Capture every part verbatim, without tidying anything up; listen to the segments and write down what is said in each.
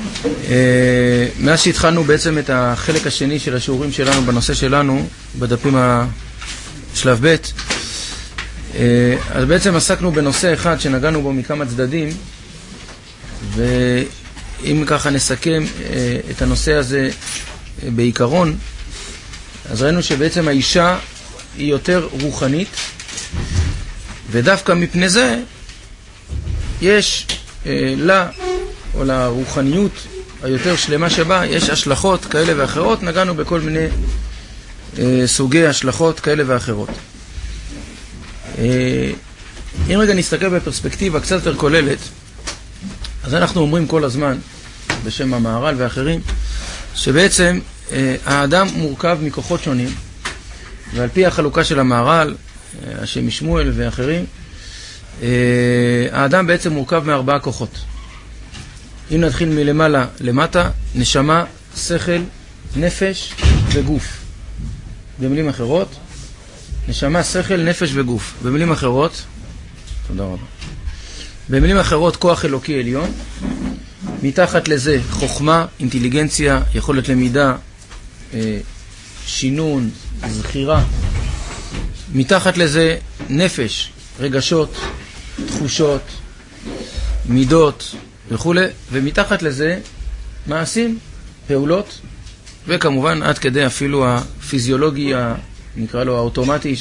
מאז שהתחלנו בעצם את החלק השני של השיעורים שלנו בנושא שלנו, בדפים השלב ב', אז בעצם עסקנו בנושא אחד שנגענו בו מכמה צדדים, ואם ככה נסכם את הנושא הזה בעיקרון, אז ראינו שבעצם האישה היא יותר רוחנית, ודווקא מפני זה יש אה, לה, או לרוחניות היותר שלמה שבה, יש השלכות כאלה ואחרות. נגענו בכל מיני אה, סוגי השלכות כאלה ואחרות. אה, אם רגע נסתכל בפרספקטיבה קצת יותר כוללת, אז אנחנו אומרים כל הזמן, בשם המהר"ל ואחרים, שבעצם אה, האדם מורכב מכוחות שונים, ועל פי החלוקה של המהר"ל, השם משמואל ואחרים, האדם בעצם מורכב מארבעה כוחות. אם נתחיל מלמעלה למטה, נשמה, שכל, נפש וגוף. במילים אחרות, נשמה, שכל, נפש וגוף. במילים אחרות, תודה רבה. במילים אחרות, כוח אלוקי עליון. מתחת לזה חוכמה, אינטליגנציה, יכולת למידה, שינון, זכירה. מתחת לזה נפש, רגשות, תחושות, מידות וכו'. ומתחת לזה מעשים, פעולות, וכמובן עד כדי אפילו הפיזיולוגי, נקרא לו האוטומטי,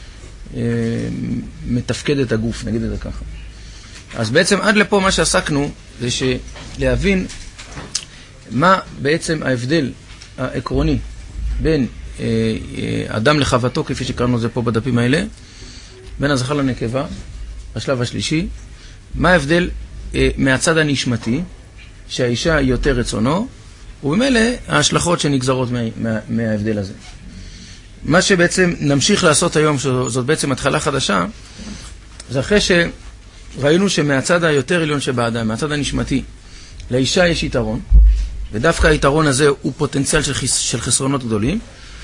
שמתפקד את הגוף, נגיד את זה ככה. אז בעצם עד לפה מה שעסקנו זה להבין מה בעצם ההבדל העקרוני בין אדם לחוותו, כפי שקראנו את זה פה בדפים האלה, בין הזכר לנקבה, בשלב השלישי. מה ההבדל אה, מהצד הנשמתי, שהאישה היא יותר רצונו, ובמילא ההשלכות שנגזרות מה, מה, מההבדל הזה. מה שבעצם נמשיך לעשות היום, שזאת בעצם התחלה חדשה, זה אחרי שראינו שמהצד היותר עליון שבאדם, מהצד הנשמתי, לאישה יש יתרון, ודווקא היתרון הזה הוא פוטנציאל של, חס, של חסרונות גדולים.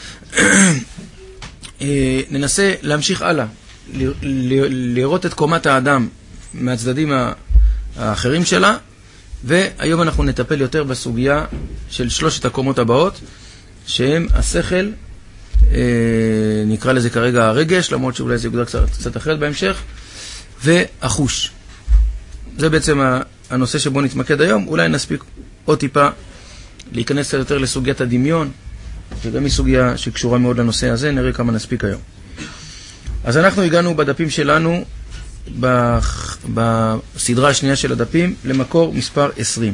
ננסה להמשיך הלאה, לראות את קומת האדם מהצדדים האחרים שלה, והיום אנחנו נטפל יותר בסוגיה של שלושת הקומות הבאות, שהם השכל, נקרא לזה כרגע הרגש, למרות שאולי זה יוגדר קצת, קצת אחרת בהמשך, והחוש. זה בעצם הנושא שבו נתמקד היום. אולי נספיק עוד טיפה להיכנס יותר לסוגיית הדמיון, וגם היא סוגיה שקשורה מאוד לנושא הזה, נראה כמה נספיק היום. אז אנחנו הגענו בדפים שלנו, בסדרה השנייה של הדפים, למקור מספר עשרים.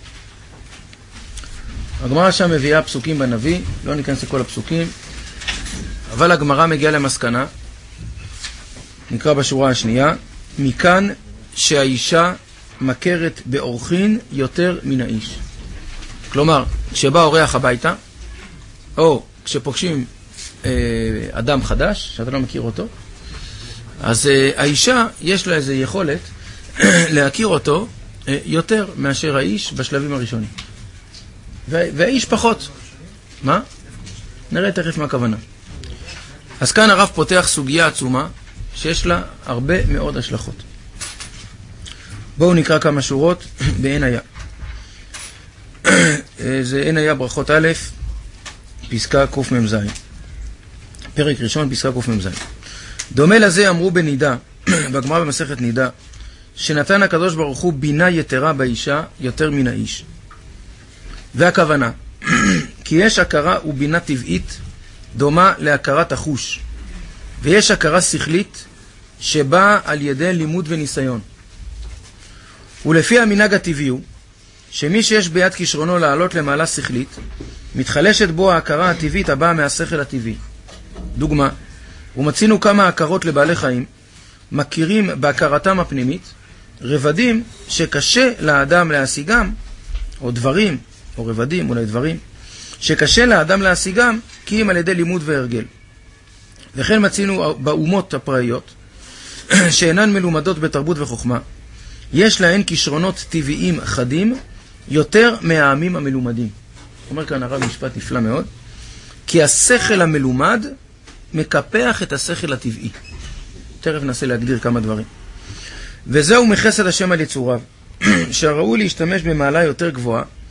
הגמרא שם מביאה פסוקים בנביא, לא ניכנס לכל הפסוקים, אבל הגמרא מגיעה למסקנה, נקרא בשורה השנייה, מכאן שהאישה מכרת באורחין יותר מן האיש. כלומר, כשבא אורח הביתה, או כשפוגשים אה, אדם חדש, שאתה לא מכיר אותו, אז אה, האישה יש לה איזו יכולת להכיר אותו אה, יותר מאשר האיש בשלבים הראשונים. והאיש פחות. מה? נראה תכף מה הכוונה. אז כאן הרב פותח סוגיה עצומה שיש לה הרבה מאוד השלכות. בואו נקרא כמה שורות בעין היה. זה עין היה ברכות א', פסקה קמ"ז. פרק ראשון, פסקה קמ"ז. דומה לזה אמרו בנידה, בגמרא במסכת נידה, שנתן הקדוש ברוך הוא בינה יתרה באישה יותר מן האיש. והכוונה, כי יש הכרה ובינה טבעית דומה להכרת החוש, ויש הכרה שכלית שבאה על ידי לימוד וניסיון. ולפי המנהג הטבעי הוא שמי שיש ביד כישרונו לעלות למעלה שכלית, מתחלשת בו ההכרה הטבעית הבאה מהשכל הטבעי. דוגמה, ומצינו כמה הכרות לבעלי חיים, מכירים בהכרתם הפנימית, רבדים שקשה לאדם להשיגם, או דברים, או רבדים, אולי דברים, שקשה לאדם להשיגם, כי אם על ידי לימוד והרגל. וכן מצינו באומות הפראיות, שאינן מלומדות בתרבות וחוכמה, יש להן כישרונות טבעיים חדים, יותר מהעמים המלומדים. אומר כאן הרב משפט נפלא מאוד, כי השכל המלומד מקפח את השכל הטבעי. תכף ננסה להגדיר כמה דברים. וזהו מחסד השם על יצוריו, שהראוי להשתמש במעלה יותר גבוהה,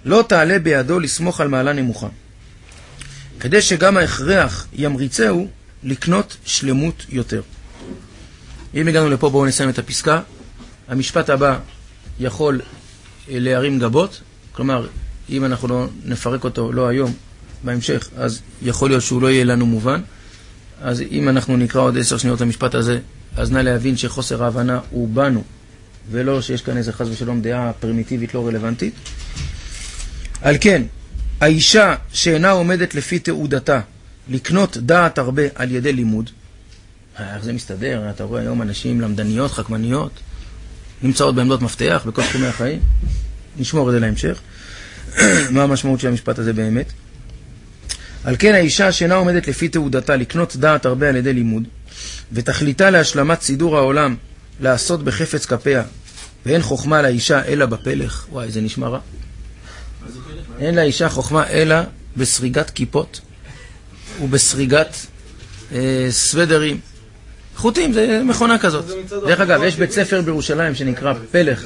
לא תעלה בידו לסמוך על מעלה נמוכה, כדי שגם ההכרח ימריצהו לקנות שלמות יותר. אם הגענו לפה, בואו נסיים את הפסקה. המשפט הבא יכול להרים גבות, כלומר, אם אנחנו לא נפרק אותו לא היום, בהמשך, אז יכול להיות שהוא לא יהיה לנו מובן. אז אם אנחנו נקרא עוד עשר שניות המשפט הזה, אז נא להבין שחוסר ההבנה הוא בנו, ולא שיש כאן איזה חס ושלום דעה פרימיטיבית לא רלוונטית. על כן, האישה שאינה עומדת לפי תעודתה לקנות דעת הרבה על ידי לימוד, איך זה מסתדר? אתה רואה היום אנשים למדניות, חכמניות, נמצאות בעמדות מפתח בכל תחומי החיים. נשמור את זה להמשך. מה המשמעות של המשפט הזה באמת? על כן האישה שאינה עומדת לפי תעודתה לקנות דעת הרבה על ידי לימוד, ותכליתה להשלמת סידור העולם לעשות בחפץ כפיה, ואין חוכמה לאישה אלא בפלך. וואי, זה נשמע רע. אין לאישה חוכמה אלא בסריגת כיפות ובסריגת אה, סוודרים. חוטים, זה מכונה כזאת. דרך אגב, יש בית ספר בירושלים שנקרא פלך,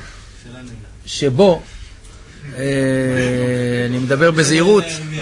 שבו אה, אני מדבר בזהירות,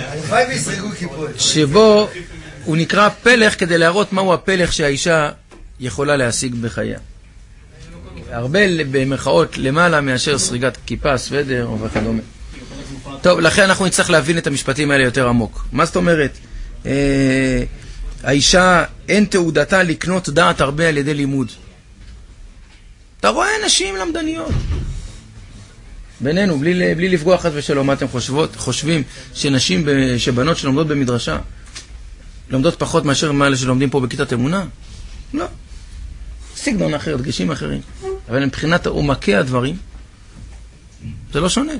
שבו הוא נקרא פלך כדי להראות מהו הפלך שהאישה יכולה להשיג בחייה. הרבה במרכאות למעלה מאשר סריגת כיפה, סוודר וכדומה. טוב, לכן אנחנו נצטרך להבין את המשפטים האלה יותר עמוק. מה זאת אומרת? אה, האישה אין תעודתה לקנות דעת הרבה על ידי לימוד. אתה רואה נשים למדניות. בינינו, בלי, בלי לפגוע חס ושלום, מה אתם חושבות, חושבים שנשים, שבנות שלומדות במדרשה, לומדות פחות מאשר מאלה שלומדים פה בכיתת אמונה? לא. סגנון אחר, דגשים אחרים. אבל מבחינת עומקי הדברים, זה לא שונה.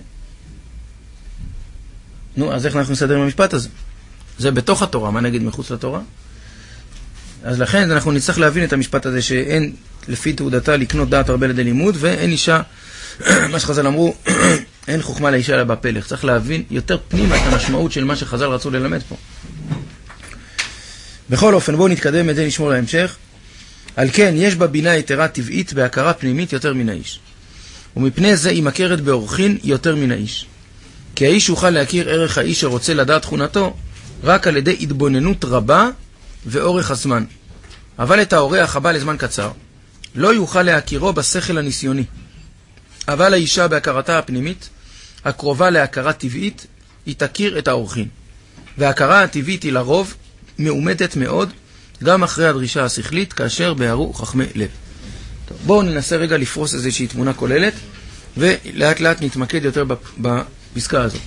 נו, אז איך אנחנו נסדר עם המשפט הזה? זה בתוך התורה, מה נגיד מחוץ לתורה? אז לכן אנחנו נצטרך להבין את המשפט הזה שאין לפי תעודתה לקנות דעת הרבה לידי לימוד, ואין אישה, מה שחז"ל אמרו, אין חוכמה לאישה אלא בפלך. צריך להבין יותר פנימה את המשמעות של מה שחז"ל רצו ללמד פה. בכל אופן, בואו נתקדם, את זה נשמור להמשך. על כן, יש בה בינה יתרה טבעית בהכרה פנימית יותר מן האיש. ומפני זה היא מכרת באורחין יותר מן האיש. כי האיש יוכל להכיר ערך האיש שרוצה לדעת תכונתו רק על ידי התבוננות רבה ואורך הזמן. אבל את האורח הבא לזמן קצר לא יוכל להכירו בשכל הניסיוני. אבל האישה בהכרתה הפנימית, הקרובה להכרה טבעית, היא תכיר את האורחין. וההכרה הטבעית היא לרוב מאומתת מאוד, גם אחרי הדרישה השכלית, כאשר בהרו חכמי לב. טוב, בואו ננסה רגע לפרוס איזושהי תמונה כוללת, ולאט לאט נתמקד יותר בפסקה הזאת.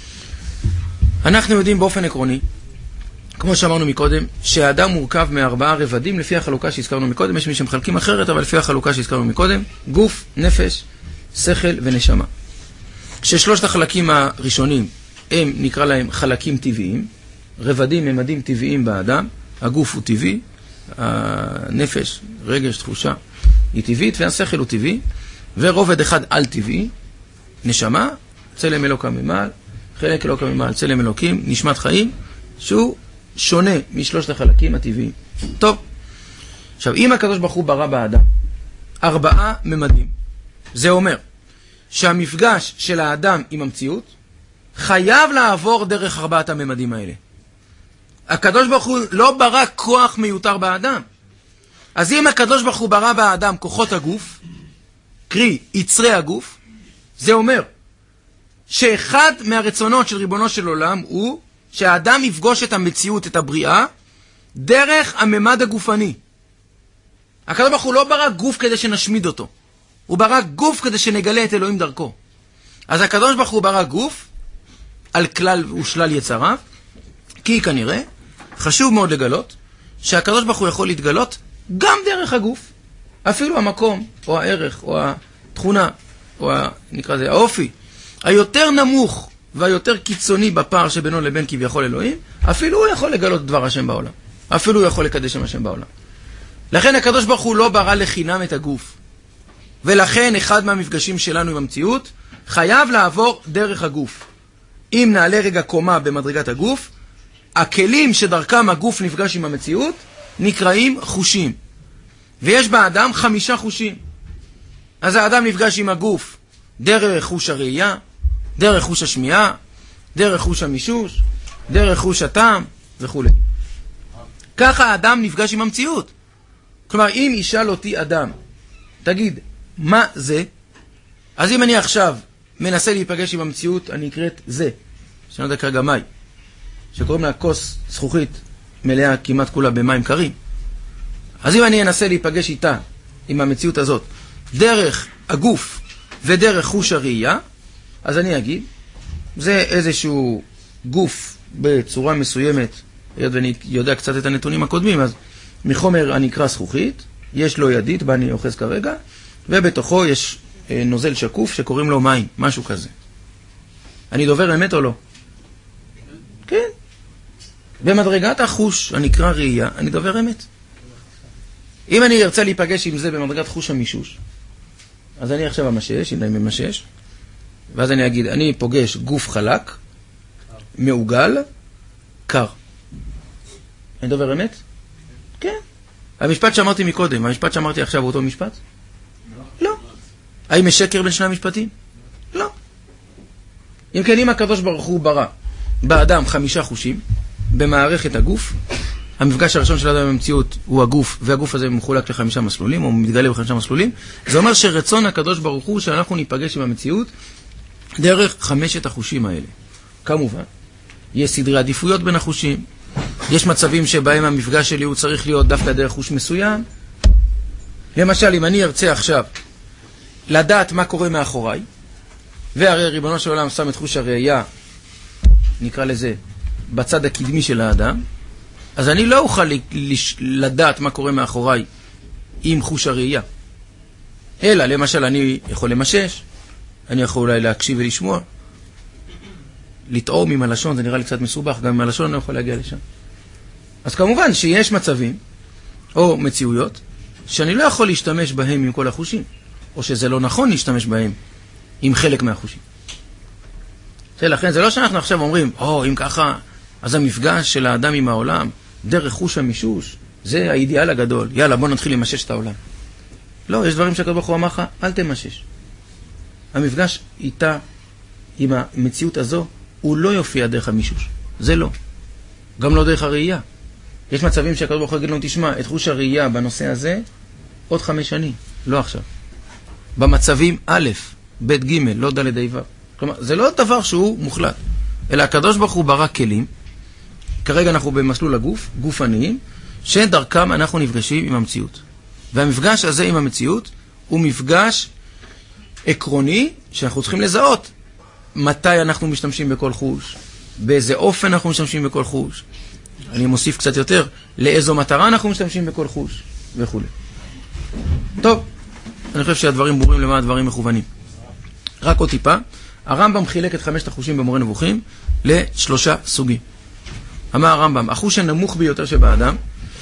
אנחנו יודעים באופן עקרוני, כמו שאמרנו מקודם, שהאדם מורכב מארבעה רבדים לפי החלוקה שהזכרנו מקודם. יש מי שמחלקים אחרת, אבל לפי החלוקה שהזכרנו מקודם, גוף, נפש, שכל ונשמה. ששלושת החלקים הראשונים הם, נקרא להם חלקים טבעיים, רבדים, ממדים טבעיים באדם. הגוף הוא טבעי, הנפש, רגש, תחושה, היא טבעית, והשכל הוא טבעי, ורובד אחד על טבעי, נשמה, צלם אלוקה ממעל, חלק אלוקה ממעל, צלם אלוקים, נשמת חיים, שהוא שונה משלושת החלקים הטבעיים. טוב, עכשיו, אם הקדוש ברוך הוא ברא באדם ארבעה ממדים, זה אומר שהמפגש של האדם עם המציאות חייב לעבור דרך ארבעת הממדים האלה. הקדוש ברוך הוא לא ברא כוח מיותר באדם. אז אם הקדוש ברוך הוא ברא באדם כוחות הגוף, קרי יצרי הגוף, זה אומר שאחד מהרצונות של ריבונו של עולם הוא שהאדם יפגוש את המציאות, את הבריאה, דרך הממד הגופני. הקדוש ברוך הוא לא ברא גוף כדי שנשמיד אותו. הוא ברא גוף כדי שנגלה את אלוהים דרכו. אז הקדוש ברוך הוא ברא גוף על כלל ושלל יצריו, כי כנראה חשוב מאוד לגלות שהקדוש ברוך הוא יכול להתגלות גם דרך הגוף. אפילו המקום או הערך או התכונה או ה, נקרא זה האופי היותר נמוך והיותר קיצוני בפער שבינו לבין כביכול אלוהים, אפילו הוא יכול לגלות דבר השם בעולם. אפילו הוא יכול לקדש שם השם בעולם. לכן הקדוש ברוך הוא לא ברא לחינם את הגוף. ולכן אחד מהמפגשים שלנו עם המציאות חייב לעבור דרך הגוף. אם נעלה רגע קומה במדרגת הגוף, הכלים שדרכם הגוף נפגש עם המציאות נקראים חושים. ויש באדם חמישה חושים. אז האדם נפגש עם הגוף דרך חוש הראייה, דרך חוש השמיעה, דרך חוש המישוש, דרך חוש הטעם וכו'. ככה האדם נפגש עם המציאות. כלומר, אם ישאל אותי אדם, תגיד, מה זה? אז אם אני עכשיו מנסה להיפגש עם המציאות, אני אקראת זה, שאני לא יודע כרגע מי, שקוראים לה כוס זכוכית מלאה כמעט כולה במים קרים. אז אם אני אנסה להיפגש איתה, עם המציאות הזאת, דרך הגוף ודרך חוש הראייה, אז אני אגיד, זה איזשהו גוף בצורה מסוימת, ואני יודע קצת את הנתונים הקודמים, אז מחומר הנקרא זכוכית, יש לו ידית, בה אני אוחז כרגע, ובתוכו יש נוזל שקוף שקוראים לו מים, משהו כזה. אני דובר אמת או לא? כן. במדרגת החוש הנקרא ראייה, אני דובר אמת. אם אני ארצה להיפגש עם זה במדרגת חוש המישוש, אז אני עכשיו המשש, הנה אני ממשש, ואז אני אגיד, אני פוגש גוף חלק, מעוגל, קר. אני דובר אמת? כן. המשפט שאמרתי מקודם, המשפט שאמרתי עכשיו הוא אותו משפט? לא. האם יש שקר בין שני המשפטים? לא. אם כן, אם הקדוש ברוך הוא ברא באדם חמישה חושים, במערכת הגוף, המפגש הראשון של האדם במציאות הוא הגוף, והגוף הזה מחולק לחמישה מסלולים, או מתגלה בחמישה מסלולים, זה אומר שרצון הקדוש ברוך הוא שאנחנו ניפגש עם המציאות דרך חמשת החושים האלה. כמובן, יש סדרי עדיפויות בין החושים, יש מצבים שבהם המפגש שלי הוא צריך להיות דווקא דרך חוש מסוים. למשל, אם אני ארצה עכשיו לדעת מה קורה מאחוריי, והרי ריבונו של עולם שם את חוש הראייה, נקרא לזה, בצד הקדמי של האדם, אז אני לא אוכל לדעת מה קורה מאחוריי עם חוש הראייה. אלא, למשל, אני יכול למשש, אני יכול אולי להקשיב ולשמוע, לטעום עם הלשון, זה נראה לי קצת מסובך, גם עם הלשון אני לא יכול להגיע לשם. אז כמובן שיש מצבים, או מציאויות, שאני לא יכול להשתמש בהם עם כל החושים, או שזה לא נכון להשתמש בהם עם חלק מהחושים. לכן זה לא שאנחנו עכשיו אומרים, או, אם ככה, אז המפגש של האדם עם העולם, דרך חוש המישוש, זה האידיאל הגדול. יאללה, בוא נתחיל למשש את העולם. לא, יש דברים שהקדוש ברוך הוא אמר לך, אל תמשש. המפגש איתה, עם המציאות הזו, הוא לא יופיע דרך המישוש. זה לא. גם לא דרך הראייה. יש מצבים שהקדוש ברוך הוא יגיד לנו, תשמע, את חוש הראייה בנושא הזה, עוד חמש שנים, לא עכשיו. במצבים א', ב', ג', לא ד', ה', ו'. כלומר, זה לא דבר שהוא מוחלט. אלא הקדוש ברוך הוא ברא כלים, כרגע אנחנו במסלול הגוף, גופניים, שדרכם אנחנו נפגשים עם המציאות. והמפגש הזה עם המציאות הוא מפגש עקרוני שאנחנו צריכים לזהות מתי אנחנו משתמשים בכל חוש, באיזה אופן אנחנו משתמשים בכל חוש. אני מוסיף קצת יותר, לאיזו מטרה אנחנו משתמשים בכל חוש וכו'. טוב, אני חושב שהדברים ברורים למה הדברים מכוונים. רק עוד טיפה, הרמב"ם חילק את חמשת החושים במורה נבוכים לשלושה סוגים. אמר הרמב"ם, החוש הנמוך ביותר שבאדם,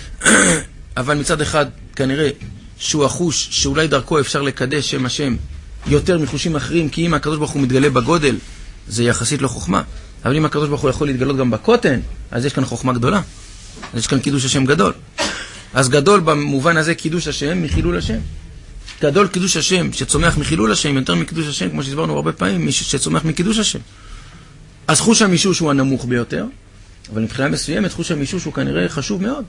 אבל מצד אחד כנראה שהוא החוש שאולי דרכו אפשר לקדש שם השם יותר מחושים אחרים, כי אם הקדוש ברוך הוא מתגלה בגודל, זה יחסית לא חוכמה. אבל אם הקדוש ברוך הוא יכול להתגלות גם בקוטן, אז יש כאן חוכמה גדולה. אז יש כאן קידוש השם גדול. אז גדול במובן הזה קידוש השם מחילול השם. גדול קידוש השם שצומח מחילול השם יותר מקידוש השם, כמו שהסברנו הרבה פעמים, שצומח מקידוש השם. אז חוש המישוש הוא הנמוך ביותר, אבל מבחינה מסוימת חוש המישוש הוא כנראה חשוב מאוד.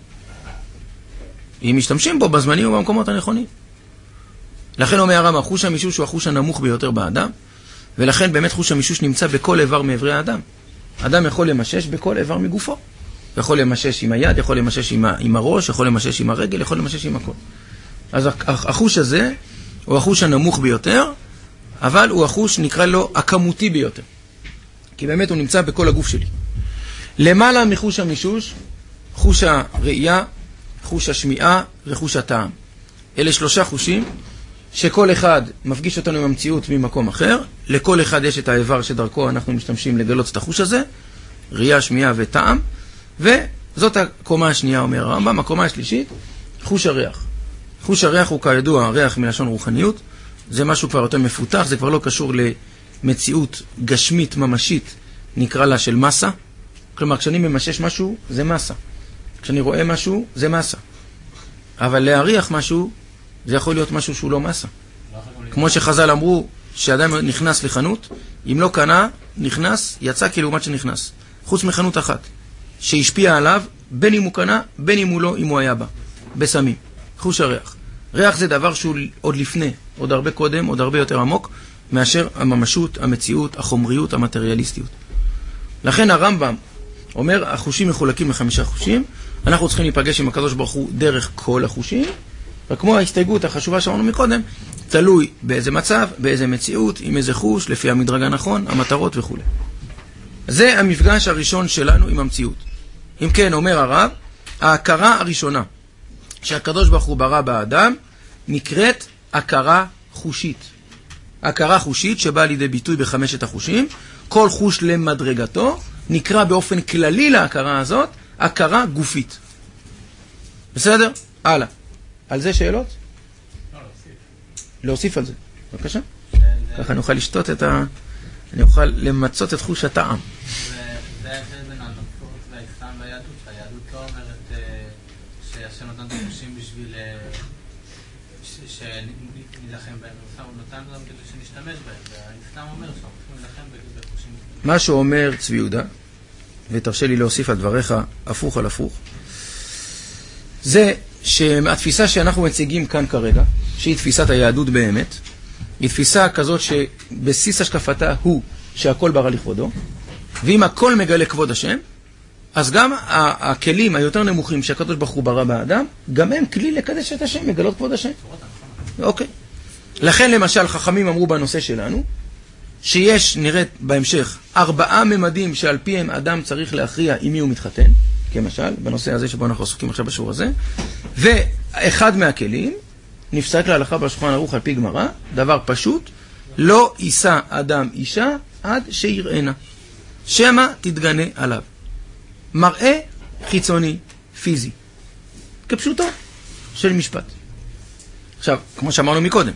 אם משתמשים בו בזמנים ובמקומות הנכונים. לכן אומר הרמב"ם, חוש המישוש הוא החוש הנמוך ביותר באדם, ולכן באמת חוש המישוש נמצא בכל איבר מאיברי האדם. אדם יכול למשש בכל איבר מגופו. יכול למשש עם היד, יכול למשש עם, ה, עם הראש, יכול למשש עם הרגל, יכול למשש עם הכל. אז החוש הזה הוא החוש הנמוך ביותר, אבל הוא החוש נקרא לו הכמותי ביותר. כי באמת הוא נמצא בכל הגוף שלי. למעלה מחוש המישוש, חוש הראייה, חוש השמיעה וחוש הטעם. אלה שלושה חושים שכל אחד מפגיש אותנו עם המציאות ממקום אחר. לכל אחד יש את האיבר שדרכו אנחנו משתמשים לגלות את החוש הזה, ראייה, שמיעה וטעם. וזאת הקומה השנייה, אומר הרמב"ם. הקומה השלישית, חוש הריח. חוש הריח הוא כידוע, הריח מלשון רוחניות. זה משהו כבר יותר מפותח, זה כבר לא קשור למציאות גשמית ממשית, נקרא לה של מסה. כלומר, כשאני ממשש משהו, זה מסה. כשאני רואה משהו, זה מסה. אבל להריח משהו, זה יכול להיות משהו שהוא לא מסה. כמו שחז"ל אמרו, שאדם נכנס לחנות, אם לא קנה, נכנס, יצא כלעומת שנכנס. חוץ מחנות אחת, שהשפיע עליו, בין אם הוא קנה, בין אם הוא לא, אם הוא היה בה. בסמים. חוש הריח. ריח זה דבר שהוא עוד לפני, עוד הרבה קודם, עוד הרבה יותר עמוק, מאשר הממשות, המציאות, החומריות, המטריאליסטיות. לכן הרמב"ם אומר, החושים מחולקים לחמישה חושים, אנחנו צריכים להיפגש עם הקדוש ברוך הוא דרך כל החושים, וכמו ההסתייגות החשובה שאמרנו מקודם, תלוי באיזה מצב, באיזה מציאות, עם איזה חוש, לפי המדרג הנכון, המטרות וכו'. זה המפגש הראשון שלנו עם המציאות. אם כן, אומר הרב, ההכרה הראשונה שהקדוש ברוך הוא ברא באדם, נקראת הכרה חושית. הכרה חושית שבאה לידי ביטוי בחמשת החושים, כל חוש למדרגתו, נקרא באופן כללי להכרה הזאת, הכרה גופית. בסדר? הלאה. על זה שאלות? לא, להוסיף. להוסיף על זה. בבקשה. ככה אני אוכל לשתות את ה... אני אוכל למצות את חוש הטעם. זה ההבדל בין הנצרות והאסלאם והיהדות, שהיהדות לא אומרת שהשם נתן את החושים בשביל שנילחם בהם, הוא נתן אותם כדי שנשתמש בהם, והאסלאם אומר שאנחנו צריכים להילחם בחושים. מה שאומר צבי יהודה, ותרשה לי להוסיף על דבריך הפוך על הפוך, זה שהתפיסה שאנחנו מציגים כאן כרגע, שהיא תפיסת היהדות באמת, היא תפיסה כזאת שבסיס השקפתה הוא שהכל ברא לכבודו, ואם הכל מגלה כבוד השם, אז גם הכלים היותר נמוכים שהקדוש ברוך הוא ברא באדם, גם הם כלי לקדש את השם, מגלות כבוד השם. אוקיי. לכן למשל חכמים אמרו בנושא שלנו, שיש, נראית בהמשך, ארבעה ממדים שעל פיהם אדם צריך להכריע עם מי הוא מתחתן, כמשל, בנושא הזה שבו אנחנו עסוקים עכשיו בשיעור הזה, ואחד מהכלים, נפסק להלכה בשולחן ערוך על פי גמרא, דבר פשוט, לא יישא אדם אישה עד שיראנה, שמא תתגנה עליו. מראה חיצוני, פיזי, כפשוטו של משפט. עכשיו, כמו שאמרנו מקודם,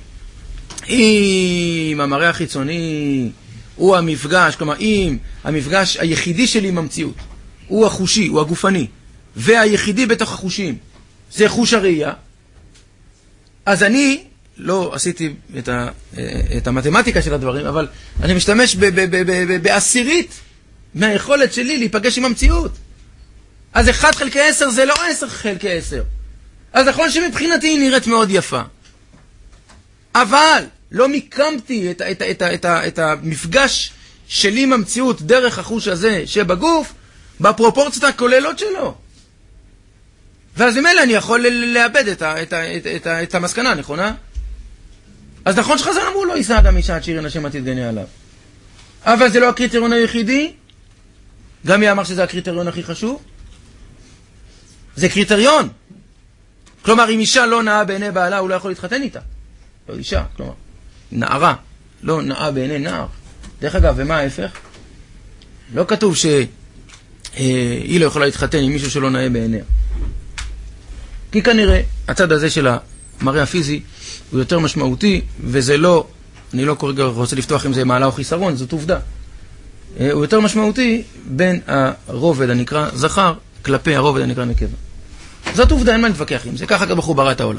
אם המראה החיצוני הוא המפגש, כלומר אם המפגש היחידי שלי עם המציאות, הוא החושי, הוא הגופני, והיחידי בתוך החושים, זה חוש הראייה, אז אני לא עשיתי את, ה, את המתמטיקה של הדברים, אבל אני משתמש ב, ב, ב, ב, ב, בעשירית מהיכולת שלי להיפגש עם המציאות. אז אחד חלקי עשר זה לא עשר חלקי עשר. אז נכון שמבחינתי היא נראית מאוד יפה. אבל לא מיקמתי את, את, את, את, את, את המפגש שלי עם המציאות דרך החוש הזה שבגוף, בפרופורציות הכוללות שלו. ואז ממילא אני יכול לאבד את, ה, את, ה, את, את, את המסקנה, נכונה? אז נכון שחז"ל אמרו לא יישא אדם אישה עד שיראנה שמא תתגנה עליו. אבל זה לא הקריטריון היחידי. גם מי אמר שזה הקריטריון הכי חשוב? זה קריטריון. כלומר, אם אישה לא נאה בעיני בעלה, הוא לא יכול להתחתן איתה. לא אישה, כלומר, נערה, לא נאה בעיני נער. דרך אגב, ומה ההפך? לא כתוב שהיא לא יכולה להתחתן עם מישהו שלא נאה בעיניה. כי כנראה הצד הזה של המראה הפיזי הוא יותר משמעותי, וזה לא, אני לא כרגע רוצה לפתוח אם זה מעלה או חיסרון, זאת עובדה. הוא יותר משמעותי בין הרובד הנקרא זכר כלפי הרובד הנקרא נקבה. זאת עובדה, אין מה להתווכח עם זה, ככה ברוך הוא ברא את העולם.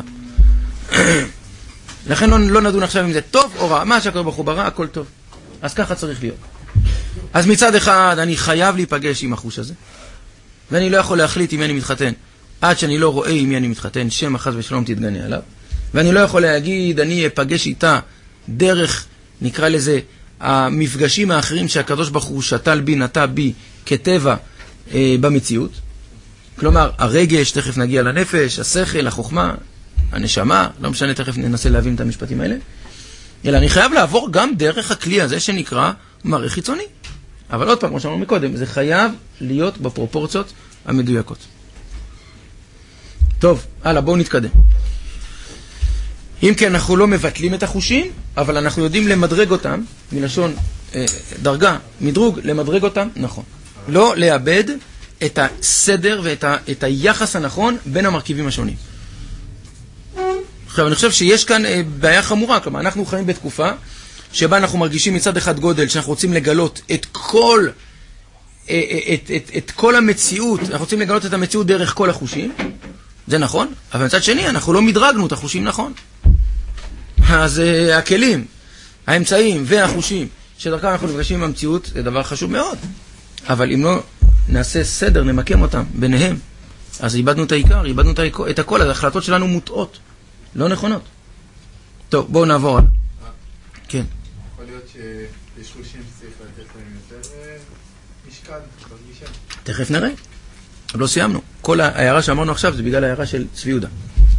לכן לא, לא נדון עכשיו אם זה טוב או רע, מה שהקדוש ברוך הוא ברא, הכל טוב. אז ככה צריך להיות. אז מצד אחד אני חייב להיפגש עם החוש הזה, ואני לא יכול להחליט עם מי אני מתחתן, עד שאני לא רואה עם מי אני מתחתן, שמא חס ושלום תתגנה עליו. ואני לא יכול להגיד, אני אפגש איתה דרך, נקרא לזה, המפגשים האחרים שהקדוש ברוך הוא שתל בי, נטע בי, כטבע אה, במציאות. כלומר, הרגש, תכף נגיע לנפש, השכל, החוכמה, הנשמה, לא משנה, תכף ננסה להבין את המשפטים האלה. אלא אני חייב לעבור גם דרך הכלי הזה שנקרא מראה חיצוני. אבל עוד פעם, כמו שאמרנו מקודם, זה חייב להיות בפרופורציות המדויקות. טוב, הלאה, בואו נתקדם. אם כן, אנחנו לא מבטלים את החושים, אבל אנחנו יודעים למדרג אותם, מלשון אה, דרגה, מדרוג, למדרג אותם, נכון. לא לאבד את הסדר ואת ה, את היחס הנכון בין המרכיבים השונים. עכשיו, אני חושב שיש כאן אה, בעיה חמורה, כלומר, אנחנו חיים בתקופה שבה אנחנו מרגישים מצד אחד גודל, שאנחנו רוצים לגלות את כל, אה, את, את, את כל המציאות, אנחנו רוצים לגלות את המציאות דרך כל החושים, זה נכון, אבל מצד שני, אנחנו לא מדרגנו את החושים נכון. אז uh, הכלים האמצעים והחושים שדרכם אנחנו נפגשים עם המציאות זה דבר חשוב מאוד. אבל אם לא נעשה סדר, נמקם אותם ביניהם, אז איבדנו את העיקר, איבדנו את הכל, אז ההחלטות שלנו מוטעות, לא נכונות. טוב, בואו נעבור. כן. יכול להיות שיש חושים שצריך לתת להם יותר משקל בגישה. תכף נראה. עוד לא סיימנו. כל ההערה שאמרנו עכשיו זה בגלל ההערה של צבי יהודה.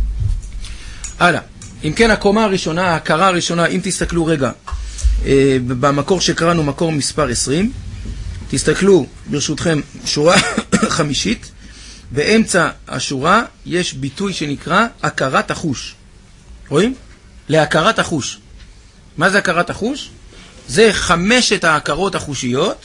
הלאה. אם כן, הקומה הראשונה, ההכרה הראשונה, אם תסתכלו רגע, אה, במקור שקראנו, מקור מספר עשרים, תסתכלו ברשותכם שורה חמישית, באמצע השורה יש ביטוי שנקרא הכרת החוש. רואים? להכרת החוש. מה זה הכרת החוש? זה חמשת ההכרות החושיות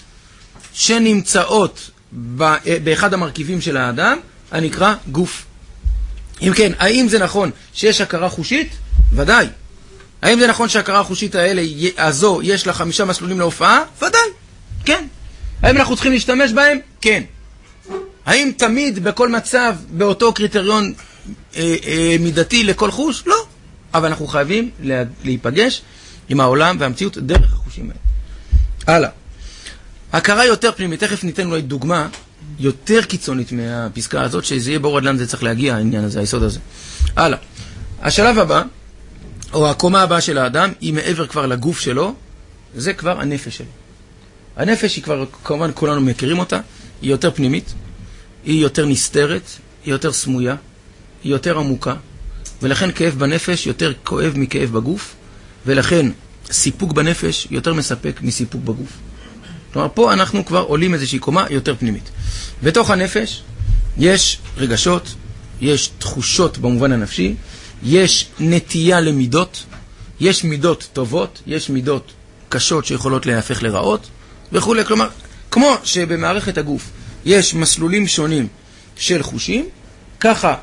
שנמצאות באחד המרכיבים של האדם, הנקרא גוף. אם כן, האם זה נכון שיש הכרה חושית? ודאי. האם זה נכון שההכרה החושית האלה, הזו, יש לה חמישה מסלולים להופעה? ודאי. כן. האם אנחנו צריכים להשתמש בהם? כן. האם תמיד בכל מצב באותו קריטריון אה, אה, מידתי לכל חוש? לא. אבל אנחנו חייבים לה, להיפגש עם העולם והמציאות דרך החושים האלה. הלאה. הכרה יותר פנימית, תכף ניתן אולי דוגמה יותר קיצונית מהפסקה הזאת, שזה יהיה ברור עד לאן זה צריך להגיע, העניין הזה, היסוד הזה. הלאה. השלב הבא, או הקומה הבאה של האדם, היא מעבר כבר לגוף שלו, זה כבר הנפש שלו. הנפש היא כבר, כמובן כולנו מכירים אותה, היא יותר פנימית, היא יותר נסתרת, היא יותר סמויה, היא יותר עמוקה, ולכן כאב בנפש יותר כואב מכאב בגוף, ולכן סיפוק בנפש יותר מספק מסיפוק בגוף. כלומר, פה אנחנו כבר עולים איזושהי קומה יותר פנימית. בתוך הנפש יש רגשות, יש תחושות במובן הנפשי, יש נטייה למידות, יש מידות טובות, יש מידות קשות שיכולות להפך לרעות, וכו'. כלומר, כמו שבמערכת הגוף יש מסלולים שונים של חושים, ככה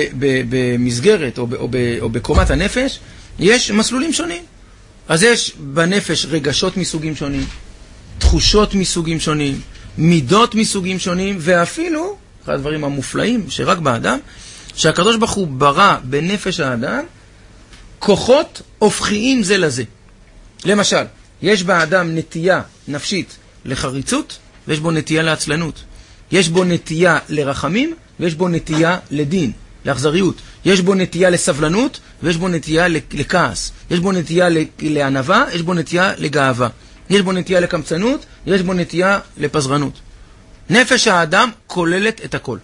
במסגרת או, או, או בקומת הנפש יש מסלולים שונים. אז יש בנפש רגשות מסוגים שונים, תחושות מסוגים שונים, מידות מסוגים שונים, ואפילו, אחד הדברים המופלאים שרק באדם, שהקדוש ברוך הוא ברא בנפש האדם כוחות הופכיים זה לזה. למשל, יש באדם נטייה נפשית לחריצות, ויש בו נטייה לעצלנות. יש בו נטייה לרחמים, ויש בו נטייה לדין, לאכזריות. יש בו נטייה לסבלנות, ויש בו נטייה לכעס. יש בו נטייה לענווה, יש בו נטייה לגאווה. יש בו נטייה לקמצנות, יש בו נטייה לפזרנות. נפש האדם כוללת את הכל.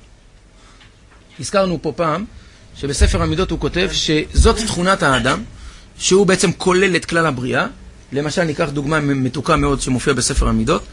הזכרנו פה פעם שבספר המידות הוא כותב שזאת תכונת האדם, שהוא בעצם כולל את כלל הבריאה. למשל ניקח דוגמה מתוקה מאוד שמופיע בספר המידות,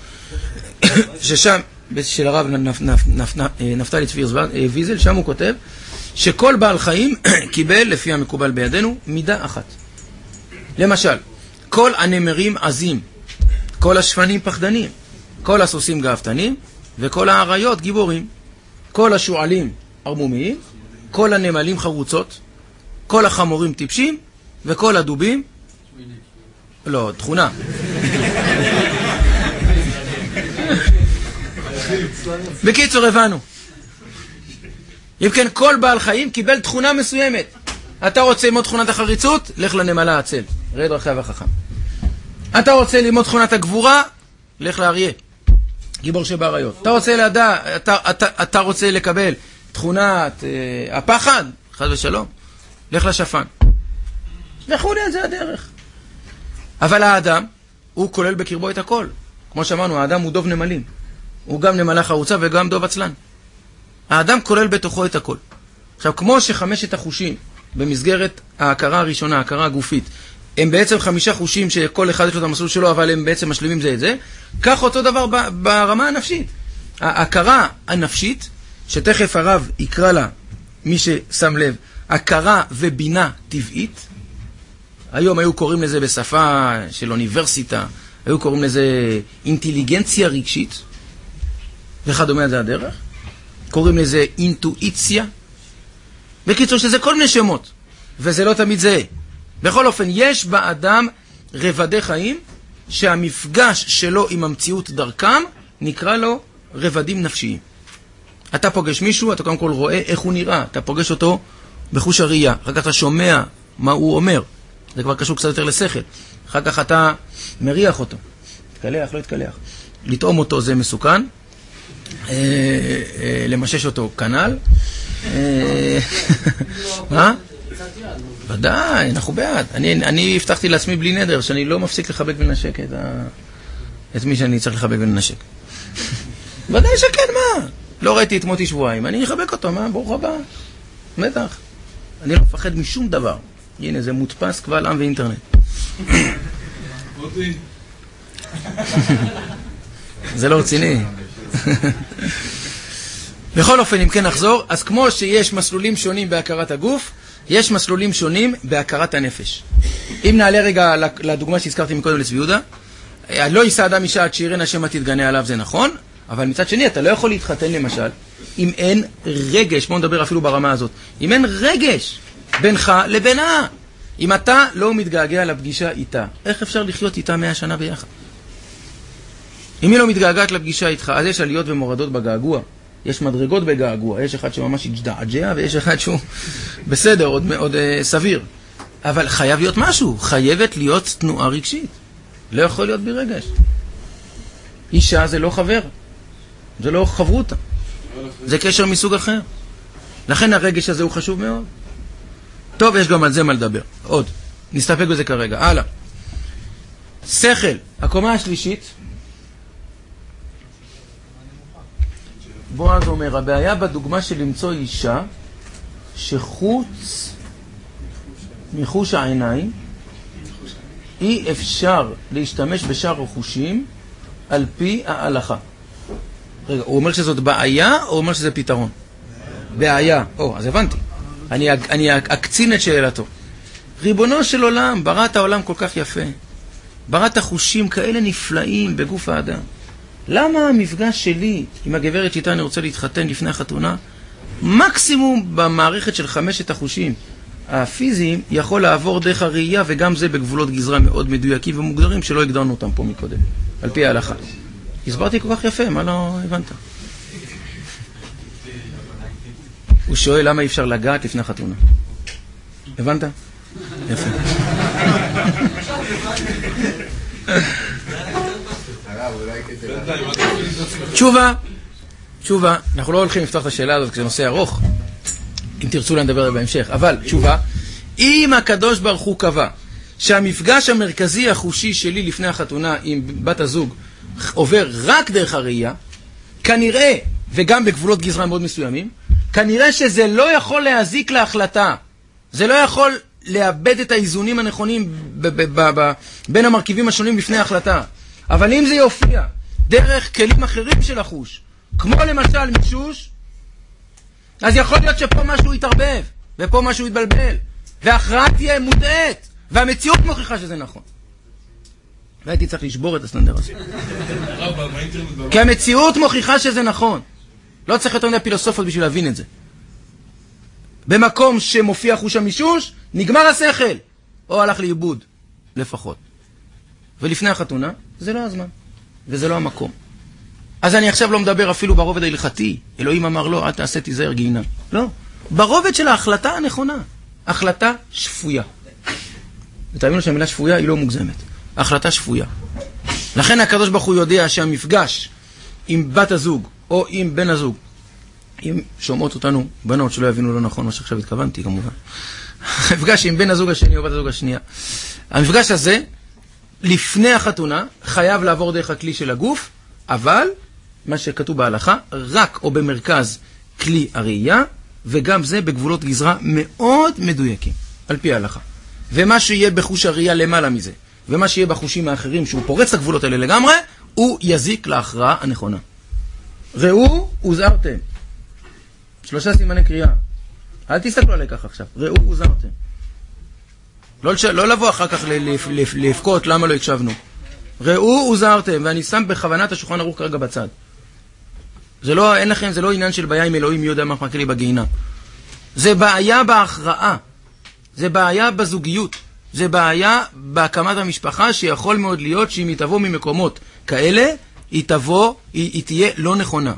ששם, של הרב נפתלי צבי ויזל, שם הוא כותב שכל בעל חיים קיבל, לפי המקובל בידינו, מידה אחת. למשל, כל הנמרים עזים, כל השפנים פחדנים, כל הסוסים גאוותנים, וכל האריות גיבורים, כל השועלים ערמומיים, כל הנמלים חרוצות, כל החמורים טיפשים, וכל הדובים, לא, תכונה. בקיצור, הבנו. אם כן, כל בעל חיים קיבל תכונה מסוימת. אתה רוצה ללמוד תכונת החריצות? לך לנמלה הצל, ראה דרכיו החכם. אתה רוצה ללמוד תכונת הגבורה? לך לאריה, גיבור שבאריות. אתה רוצה לדע, אתה, אתה, אתה רוצה לקבל תכונת אה, הפחד? חד ושלום, לך לשפן. וכו', זה הדרך. אבל האדם, הוא כולל בקרבו את הכל. כמו שאמרנו, האדם הוא דוב נמלים. הוא גם נמלה חרוצה וגם דוב עצלן. האדם כולל בתוכו את הכל. עכשיו, כמו שחמשת החושים, במסגרת ההכרה הראשונה, ההכרה הגופית, הם בעצם חמישה חושים שכל אחד יש לו את המסלול שלו, אבל הם בעצם משלימים זה את זה, כך אותו דבר ברמה הנפשית. ההכרה הנפשית, שתכף הרב יקרא לה, מי ששם לב, הכרה ובינה טבעית, היום היו קוראים לזה בשפה של אוניברסיטה, היו קוראים לזה אינטליגנציה רגשית, וכדומה זה הדרך, קוראים לזה אינטואיציה, בקיצור שזה כל מיני שמות, וזה לא תמיד זה. בכל אופן, יש באדם רבדי חיים, שהמפגש שלו עם המציאות דרכם, נקרא לו רבדים נפשיים. אתה פוגש מישהו, אתה קודם כל רואה איך הוא נראה, אתה פוגש אותו בחוש הראייה, אחר כך אתה שומע מה הוא אומר, זה כבר קשור קצת יותר לשכל. אחר כך אתה מריח אותו. תקלח, לא תקלח. לטעום אותו זה מסוכן. למשש אותו כנל. מה? ודאי, אנחנו בעד. אני הבטחתי לעצמי בלי נדר שאני לא מפסיק לחבק ולנשק את מי שאני צריך לחבק ולנשק. ודאי שכן, מה? לא ראיתי את מותי שבועיים, אני אחבק אותו, מה? ברוך הבא. בטח. אני לא מפחד משום דבר. הנה, זה מודפס קבל עם ואינטרנט. מותי. זה לא רציני. בכל אופן, אם כן נחזור, אז כמו שיש מסלולים שונים בהכרת הגוף, יש מסלולים שונים בהכרת הנפש. אם נעלה רגע לדוגמה שהזכרתי מקודם לצבי יהודה, לא יישא אדם אישה עד שיראה השם תתגנה עליו, זה נכון, אבל מצד שני אתה לא יכול להתחתן למשל, אם אין רגש, בוא נדבר אפילו ברמה הזאת, אם אין רגש בינך לבינה, אם אתה לא מתגעגע לפגישה איתה, איך אפשר לחיות איתה מאה שנה ביחד? אם היא לא מתגעגעת לפגישה איתך, אז יש עליות ומורדות בגעגוע, יש מדרגות בגעגוע, יש אחד שממש יג'דעג'ע ויש אחד שהוא בסדר, עוד, עוד uh, סביר. אבל חייב להיות משהו, חייבת להיות תנועה רגשית. לא יכול להיות ברגש. אישה זה לא חבר, זה לא חברותה, זה קשר מסוג אחר. לכן הרגש הזה הוא חשוב מאוד. טוב, יש גם על זה מה לדבר. עוד, נסתפק בזה כרגע. הלאה. שכל, הקומה השלישית. בועז אומר, הבעיה בדוגמה של למצוא אישה שחוץ מחוש העיניים אי אפשר להשתמש בשאר החושים על פי ההלכה. רגע, הוא אומר שזאת בעיה או הוא אומר שזה פתרון? בעיה. או, אז הבנתי. אני, אני אקצין את שאלתו. ריבונו של עולם, בראת העולם כל כך יפה. בראת החושים כאלה נפלאים בגוף האדם. למה המפגש שלי עם הגברת שאיתה אני רוצה להתחתן לפני החתונה, מקסימום במערכת של חמשת החושים הפיזיים יכול לעבור דרך הראייה, וגם זה בגבולות גזרה מאוד מדויקים ומוגדרים שלא הגדרנו אותם פה מקודם, על פי ההלכה. הסברתי כל כך יפה, מה לא הבנת? הוא שואל למה אי אפשר לגעת לפני החתונה. הבנת? יפה. תשובה, תשובה, אנחנו לא הולכים לפתוח את השאלה הזאת, כי זה נושא ארוך, אם תרצו לדבר בהמשך, אבל תשובה, אם הקדוש ברוך הוא קבע שהמפגש המרכזי החושי שלי לפני החתונה עם בת הזוג עובר רק דרך הראייה, כנראה, וגם בגבולות גזרה מאוד מסוימים, כנראה שזה לא יכול להזיק להחלטה, זה לא יכול לאבד את האיזונים הנכונים ב- ב- ב- ב- בין המרכיבים השונים לפני ההחלטה. אבל אם זה יופיע דרך כלים אחרים של החוש, כמו למשל מישוש, אז יכול להיות שפה משהו יתערבב, ופה משהו יתבלבל, וההכרעה תהיה מודעת, והמציאות מוכיחה שזה נכון. והייתי צריך לשבור את הסטנדר הזה. כי המציאות מוכיחה שזה נכון. לא צריך יותר מדי פילוסופות בשביל להבין את זה. במקום שמופיע חוש המישוש, נגמר השכל, או הלך לאיבוד, לפחות. ולפני החתונה, זה לא הזמן, וזה לא המקום. אז אני עכשיו לא מדבר אפילו ברובד ההלכתי. אלוהים אמר לו, אל תעשה תיזהר גיהינם. לא. ברובד של ההחלטה הנכונה. החלטה שפויה. ותאמינו שהמילה שפויה היא לא מוגזמת. החלטה שפויה. לכן הקדוש ברוך הוא יודע שהמפגש עם בת הזוג, או עם בן הזוג, אם שומעות אותנו בנות שלא יבינו לא נכון מה שעכשיו התכוונתי כמובן. המפגש עם בן הזוג השני או בת הזוג השנייה. המפגש הזה, לפני החתונה, חייב לעבור דרך הכלי של הגוף, אבל מה שכתוב בהלכה, רק או במרכז כלי הראייה, וגם זה בגבולות גזרה מאוד מדויקים, על פי ההלכה. ומה שיהיה בחוש הראייה למעלה מזה, ומה שיהיה בחושים האחרים, שהוא פורץ את הגבולות האלה לגמרי, הוא יזיק להכרעה הנכונה. ראו וזהרתם. שלושה סימני קריאה. אל תסתכלו עליי ככה עכשיו. ראו וזהרתם. לא, לא לבוא אחר כך לפקות למה לא הקשבנו. ראו וזהרתם, ואני שם בכוונת השולחן ערוך כרגע בצד. זה לא, אין לכם, זה לא עניין של בעיה עם אלוהים, מי יודע מה מחכה לי בגיהינה. זה בעיה בהכרעה. זה בעיה בזוגיות. זה בעיה בהקמת המשפחה, שיכול מאוד להיות שאם היא תבוא ממקומות כאלה, היא תבוא, היא, היא תהיה לא נכונה.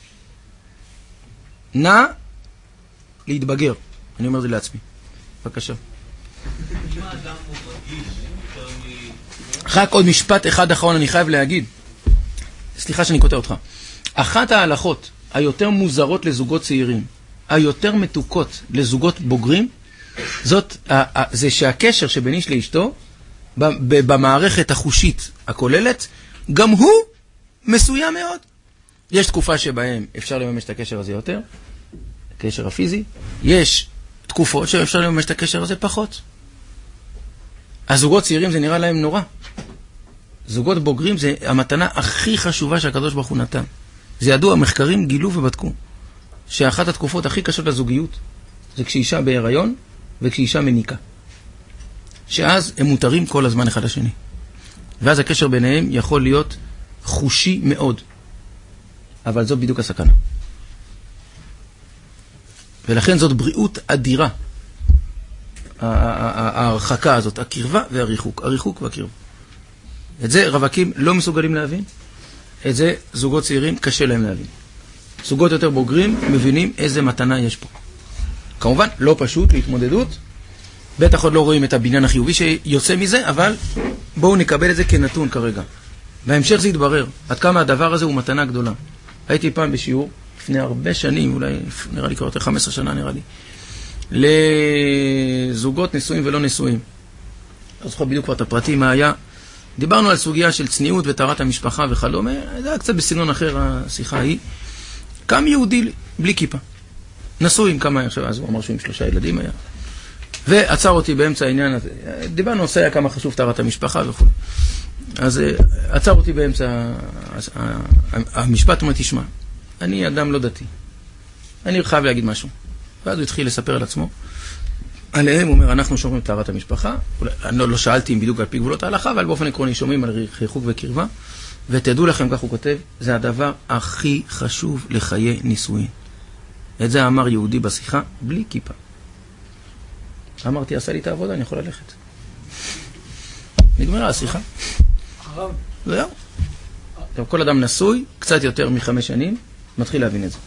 נא להתבגר. אני אומר זה לעצמי. בבקשה. אם האדם הוא רגיש יותר רק עוד משפט אחד אחרון אני חייב להגיד. סליחה שאני קוטע אותך. אחת ההלכות היותר מוזרות לזוגות צעירים, היותר מתוקות לזוגות בוגרים, זאת, זה שהקשר שבין איש לאשתו, במערכת החושית הכוללת, גם הוא מסוים מאוד. יש תקופה שבהם אפשר לממש את הקשר הזה יותר, הקשר הפיזי. יש תקופות שאפשר לממש את הקשר הזה פחות. הזוגות צעירים זה נראה להם נורא. זוגות בוגרים זה המתנה הכי חשובה שהקדוש ברוך הוא נתן. זה ידוע, המחקרים גילו ובדקו שאחת התקופות הכי קשות לזוגיות זה כשאישה בהיריון וכשאישה מניקה. שאז הם מותרים כל הזמן אחד לשני. ואז הקשר ביניהם יכול להיות חושי מאוד. אבל זאת בדיוק הסכנה. ולכן זאת בריאות אדירה. ההרחקה הזאת, הקרבה והריחוק. הריחוק והקרבה. את זה רווקים לא מסוגלים להבין. את זה זוגות צעירים קשה להם להבין. זוגות יותר בוגרים מבינים איזה מתנה יש פה. כמובן, לא פשוט להתמודדות. בטח עוד לא רואים את הבניין החיובי שיוצא מזה, אבל בואו נקבל את זה כנתון כרגע. בהמשך זה יתברר עד כמה הדבר הזה הוא מתנה גדולה. הייתי פעם בשיעור, לפני הרבה שנים, אולי נראה לי כבר יותר חמש עשרה שנה נראה לי, לזוגות נשואים ולא נשואים. לא זוכר בדיוק כבר את הפרטים מה היה. דיברנו על סוגיה של צניעות וטהרת המשפחה וכדומה, זה היה קצת בסגנון אחר השיחה ההיא. קם יהודי בלי כיפה. נשוי עם כמה, אז הוא אמר שהוא עם שלושה ילדים היה. ועצר אותי באמצע העניין הזה. דיברנו עושה היה כמה חשוב טהרת המשפחה וכו'. אז עצר אותי באמצע המשפט, אומר, תשמע, אני אדם לא דתי. אני חייב להגיד משהו. ואז הוא התחיל לספר על עצמו. עליהם הוא אומר, אנחנו שומרים טהרת המשפחה. אני לא, לא שאלתי אם בדיוק על פי גבולות ההלכה, אבל באופן עקרוני שומעים על ריחוק וקרבה. ותדעו לכם, כך הוא כותב, זה הדבר הכי חשוב לחיי נישואין. את זה אמר יהודי בשיחה, בלי כיפה. אמרתי, עשה לי את העבודה, אני יכול ללכת. נגמרה השיחה. זהו. כל אדם נשוי, קצת יותר מחמש שנים, מתחיל להבין את זה.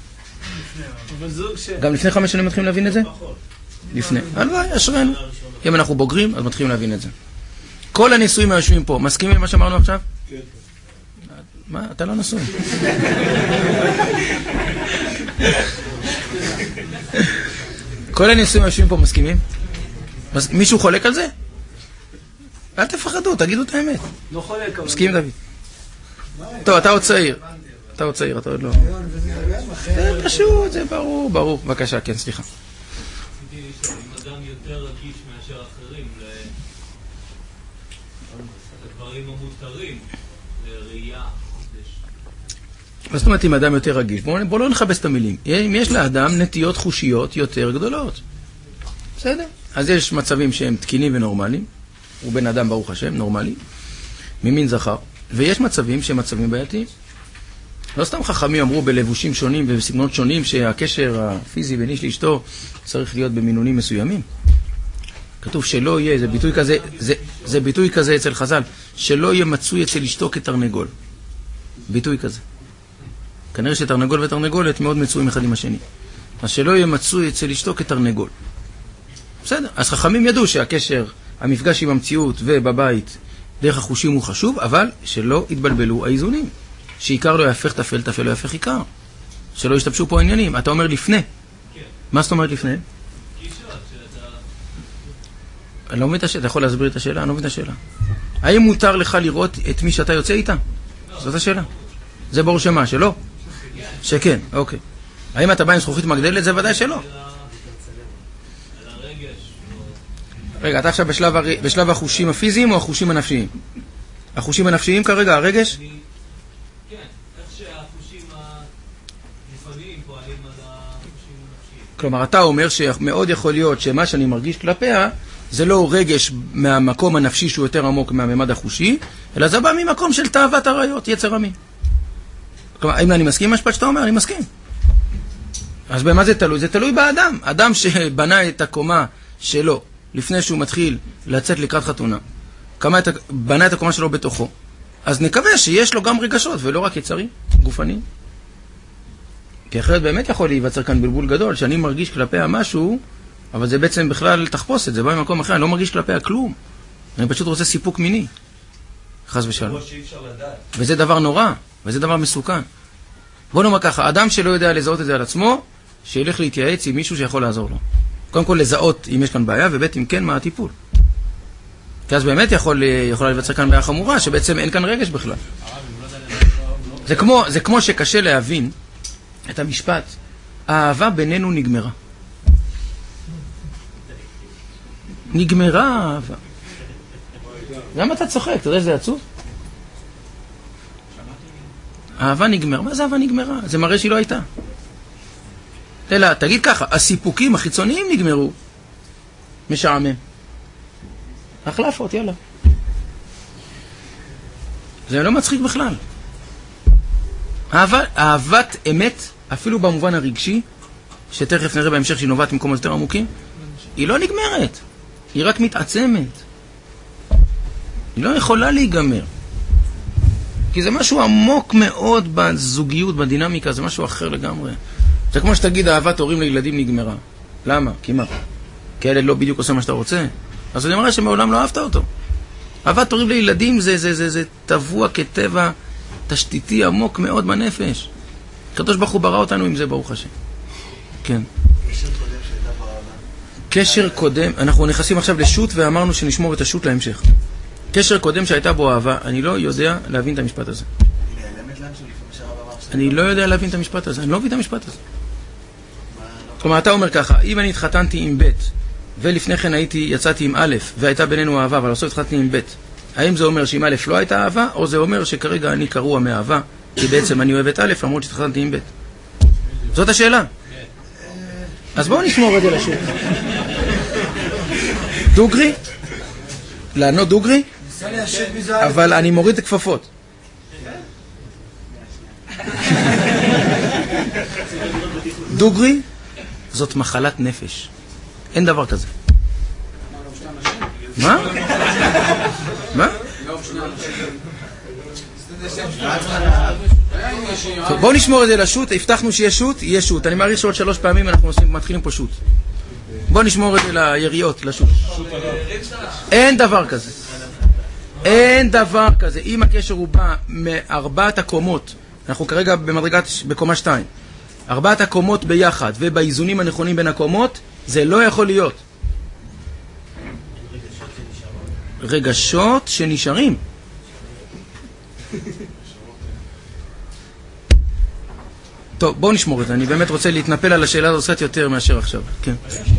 גם לפני חמש שנים מתחילים להבין את זה? לפני. הלוואי, אשרנו. אם אנחנו בוגרים, אז מתחילים להבין את זה. כל הנישואים היושבים פה, מסכימים למה שאמרנו עכשיו? כן. מה? אתה לא נשוי. כל הנישואים היושבים פה מסכימים? מישהו חולק על זה? אל תפחדו, תגידו את האמת. לא חולק. מסכים דוד. טוב, אתה עוד צעיר. אתה עוד צעיר, אתה עוד לא. זה פשוט, זה ברור, ברור. בבקשה, כן, סליחה. אם אדם יותר רגיש מאשר אחרים לדברים המותרים, לראייה. מה זאת אומרת אם אדם יותר רגיש? בואו לא נחפש את המילים. אם יש לאדם נטיות חושיות יותר גדולות. בסדר? אז יש מצבים שהם תקינים ונורמליים. הוא בן אדם ברוך השם, נורמלי. ממין זכר. ויש מצבים שהם מצבים בעייתיים. לא סתם חכמים אמרו בלבושים שונים ובסגנונות שונים שהקשר הפיזי בין איש לאשתו צריך להיות במינונים מסוימים. כתוב שלא יהיה, זה ביטוי כזה, זה, זה ביטוי כזה אצל חז"ל, שלא יהיה מצוי אצל אשתו כתרנגול. ביטוי כזה. כנראה שתרנגול ותרנגולת מאוד מצויים אחד עם השני. אז שלא יהיה מצוי אצל אשתו כתרנגול. בסדר. אז חכמים ידעו שהקשר, המפגש עם המציאות ובבית דרך החושים הוא חשוב, אבל שלא יתבלבלו האיזונים. שעיקר לא יהפך תפל, תפל לא יהפך עיקר. שלא ישתבשו פה העניינים. אתה אומר לפני. כן. מה זאת אומרת לפני? גישות שאתה... אני לא מבין את השאלה. אתה יכול להסביר את השאלה? אני לא מבין את השאלה. האם מותר לך לראות את מי שאתה יוצא איתה? לא. זאת השאלה. זה ברור שמה? שלא? שכן, אוקיי. האם אתה בא עם זכוכית מגדלת? זה ודאי שלא. רגע, אתה עכשיו בשלב, הר... בשלב החושים הפיזיים או החושים הנפשיים? החושים הנפשיים כרגע, הרגש? אני... כן, איך שהחושים הנפניים פועלים על החושים הנפשיים. כלומר, אתה אומר שמאוד יכול להיות שמה שאני מרגיש כלפיה זה לא רגש מהמקום הנפשי שהוא יותר עמוק מהממד החושי, אלא זה בא ממקום של תאוות הרעיות, יצר המין. כלומר, אם אני מסכים עם המשפט שאתה אומר, אני מסכים. אז במה זה תלוי? זה תלוי באדם. אדם שבנה את הקומה שלו לפני שהוא מתחיל לצאת לקראת חתונה, את, בנה את הקומה שלו בתוכו, אז נקווה שיש לו גם רגשות ולא רק יצרים גופניים. כי אחרת באמת יכול להיווצר כאן בלבול גדול, שאני מרגיש כלפיה משהו, אבל זה בעצם בכלל תחפושת, זה בא ממקום אחר, אני לא מרגיש כלפיה כלום. אני פשוט רוצה סיפוק מיני. חס ושלום. כמו שאי אפשר לדעת. וזה דבר נורא, וזה דבר מסוכן. בוא נאמר ככה, אדם שלא יודע לזהות את זה על עצמו, שילך להתייעץ עם מישהו שיכול לעזור לו. קודם כל לזהות אם יש כאן בעיה, ובית אם כן מה הטיפול. כי אז באמת יכול, יכולה לבצע כאן בעיה חמורה, שבעצם אין כאן רגש בכלל. זה כמו, זה כמו שקשה להבין את המשפט, האהבה בינינו נגמרה. נגמרה האהבה. למה אתה צוחק? אתה יודע שזה עצוב? האהבה נגמרה. מה זה אהבה נגמרה? זה מראה שהיא לא הייתה. אלא, תגיד ככה, הסיפוקים החיצוניים נגמרו. משעמם. החלפות, יאללה. זה לא מצחיק בכלל. אהבה, אהבת אמת, אפילו במובן הרגשי, שתכף נראה בהמשך שהיא נובעת ממקומות יותר עמוקים, היא לא נגמרת. היא רק מתעצמת. היא לא יכולה להיגמר. כי זה משהו עמוק מאוד בזוגיות, בדינמיקה, זה משהו אחר לגמרי. זה כמו שתגיד, אהבת הורים לילדים נגמרה. למה? כי מה? כי הילד לא בדיוק עושה מה שאתה רוצה. אז אני אומר שמעולם לא אהבת אותו. אהבת הורים לילדים זה, זה, זה, זה טבוע כטבע תשתיתי עמוק מאוד בנפש. הקדוש ברוך הוא ברא אותנו עם זה, ברוך השם. כן. קשר קודם שהייתה באהבה. קשר קודם, אנחנו נכנסים עכשיו לשוט ואמרנו שנשמור את השוט להמשך. קשר קודם שהייתה בו אהבה, אני לא יודע להבין את המשפט הזה. היא נעלמת להם שלפעמים שהרב אמר שאתה... אני לא יודע להבין את המשפט הזה, אני לא מבין את המשפט הזה. כלומר, אתה אומר ככה, אם אני התחתנתי עם ב' ולפני כן הייתי, יצאתי עם א' והייתה בינינו אהבה, אבל בסוף התחתנתי עם ב', האם זה אומר שעם א' לא הייתה אהבה, או זה אומר שכרגע אני קרוע מאהבה, כי בעצם אני אוהב את א' למרות שהתחתנתי עם ב'? זאת השאלה. אז בואו נשמור את זה לשוק. דוגרי? לענות דוגרי? אבל אני מוריד את הכפפות. דוגרי זאת מחלת נפש. אין דבר כזה. מה? מה? טוב, בואו נשמור את זה לשוט. הבטחנו שיהיה שוט, יהיה שוט. אני מעריך שעוד שלוש פעמים אנחנו מתחילים פה שוט. בואו נשמור את זה ליריות, לשוט. אין דבר כזה. אין דבר כזה. אם הקשר הוא בא מארבעת הקומות, אנחנו כרגע במדרגת, בקומה שתיים, ארבעת הקומות ביחד ובאיזונים הנכונים בין הקומות, זה לא יכול להיות. רגשות שנשארים. טוב, בואו נשמור את זה. אני באמת רוצה להתנפל על השאלה הזאת קצת יותר מאשר עכשיו. כן.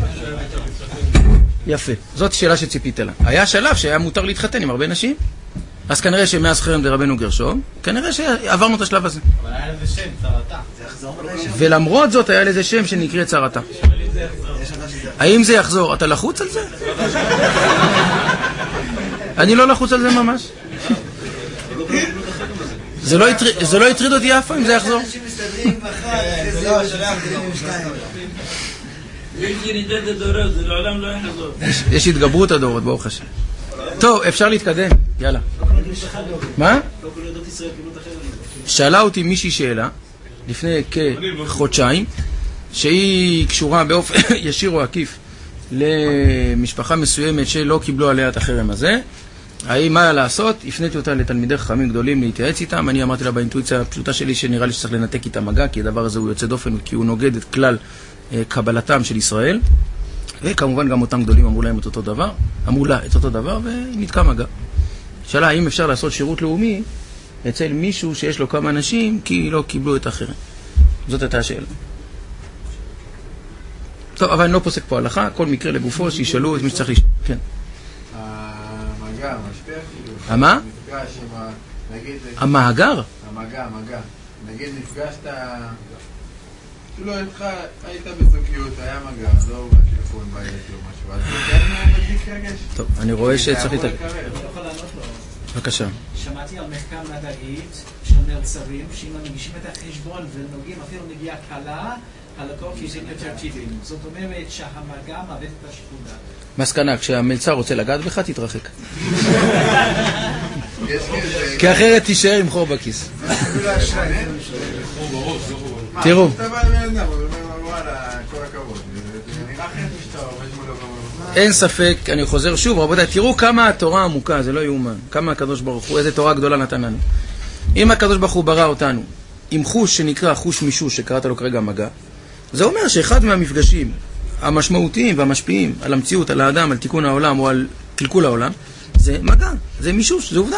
יפה. זאת שאלה שציפית לה. היה שלב שהיה מותר להתחתן עם הרבה נשים. אז כנראה שמאז חרם דרבנו גרשום, כנראה שעברנו את השלב הזה. אבל היה לזה שם, צרתה. זה יחזור מתי שם? ולמרות זאת היה לזה שם שנקרא צרתה. האם זה יחזור? אתה לחוץ על זה? אני לא לחוץ על זה ממש. זה לא יטריד אותי אף פעם אם זה יחזור. אנשים מסתדרים בחד, אחרי זה מסתדרים עם שתיים. ירידת הדורות, זה לעולם לא יחזור. יש התגברות הדורות, ברוך השם. טוב, אפשר להתקדם, יאללה. מה? שאלה אותי מישהי שאלה, לפני כחודשיים, שהיא קשורה באופן ישיר או עקיף למשפחה מסוימת שלא קיבלו עליה את החרם הזה. האם מה לעשות? הפניתי אותה לתלמידי חכמים גדולים להתייעץ איתם. אני אמרתי לה באינטואיציה הפשוטה שלי שנראה לי שצריך לנתק איתה מגע, כי הדבר הזה הוא יוצא דופן, כי הוא נוגד את כלל קבלתם של ישראל. וכמובן גם אותם גדולים אמרו להם את אותו דבר, אמרו לה את אותו דבר ונתקע מגע. שאלה, האם אפשר לעשות שירות לאומי אצל מישהו שיש לו כמה אנשים כי לא קיבלו את האחרים? זאת הייתה השאלה. טוב, אבל אני לא פוסק פה הלכה, כל מקרה לגופו, שישאלו את מי שצריך לשאול. כן. המגע, המשפך, המה? נפגש עם ה... נגיד... המאגר? המגע, המגע. נגיד נפגשת... כאילו איתך, היית בזוגיות, היה מגע, לא הוא בטלפון בעייתי או משהו, אז זה כן מדליק רגש? טוב, אני רואה שצריך להתקדם. אני לא יכול לענות לו. בבקשה. שמעתי על מחקר מדעית של מלצרים, שאם הם מגישים את החשבון ונוגעים אפילו נגיעה קלה, הלקוח יזין יותר טבעים. זאת אומרת שהמגע מאבד את השיקול דעת. מסקנה, כשהמלצר רוצה לגעת בך, תתרחק. כי אחרת תישאר עם חור בכיס. תראו. אתה בא לבן אדם, הוא אומר לו, וואלה, כל הכבוד. זה נראה אחרת משטר, יש מול לבוא. אין ספק, אני חוזר שוב, רבותיי, תראו כמה התורה עמוקה, זה לא יאומן. כמה הקדוש ברוך הוא, איזה תורה גדולה נתן לנו. אם הקדוש ברוך הוא ברא אותנו עם חוש שנקרא חוש מישוש, שקראת לו כרגע מגע, זה אומר שאחד מהמפגשים המשמעותיים והמשפיעים על המציאות, על האדם, על תיקון העולם או על קלקול העולם, זה מגע, זה מישוש, זה עובדה.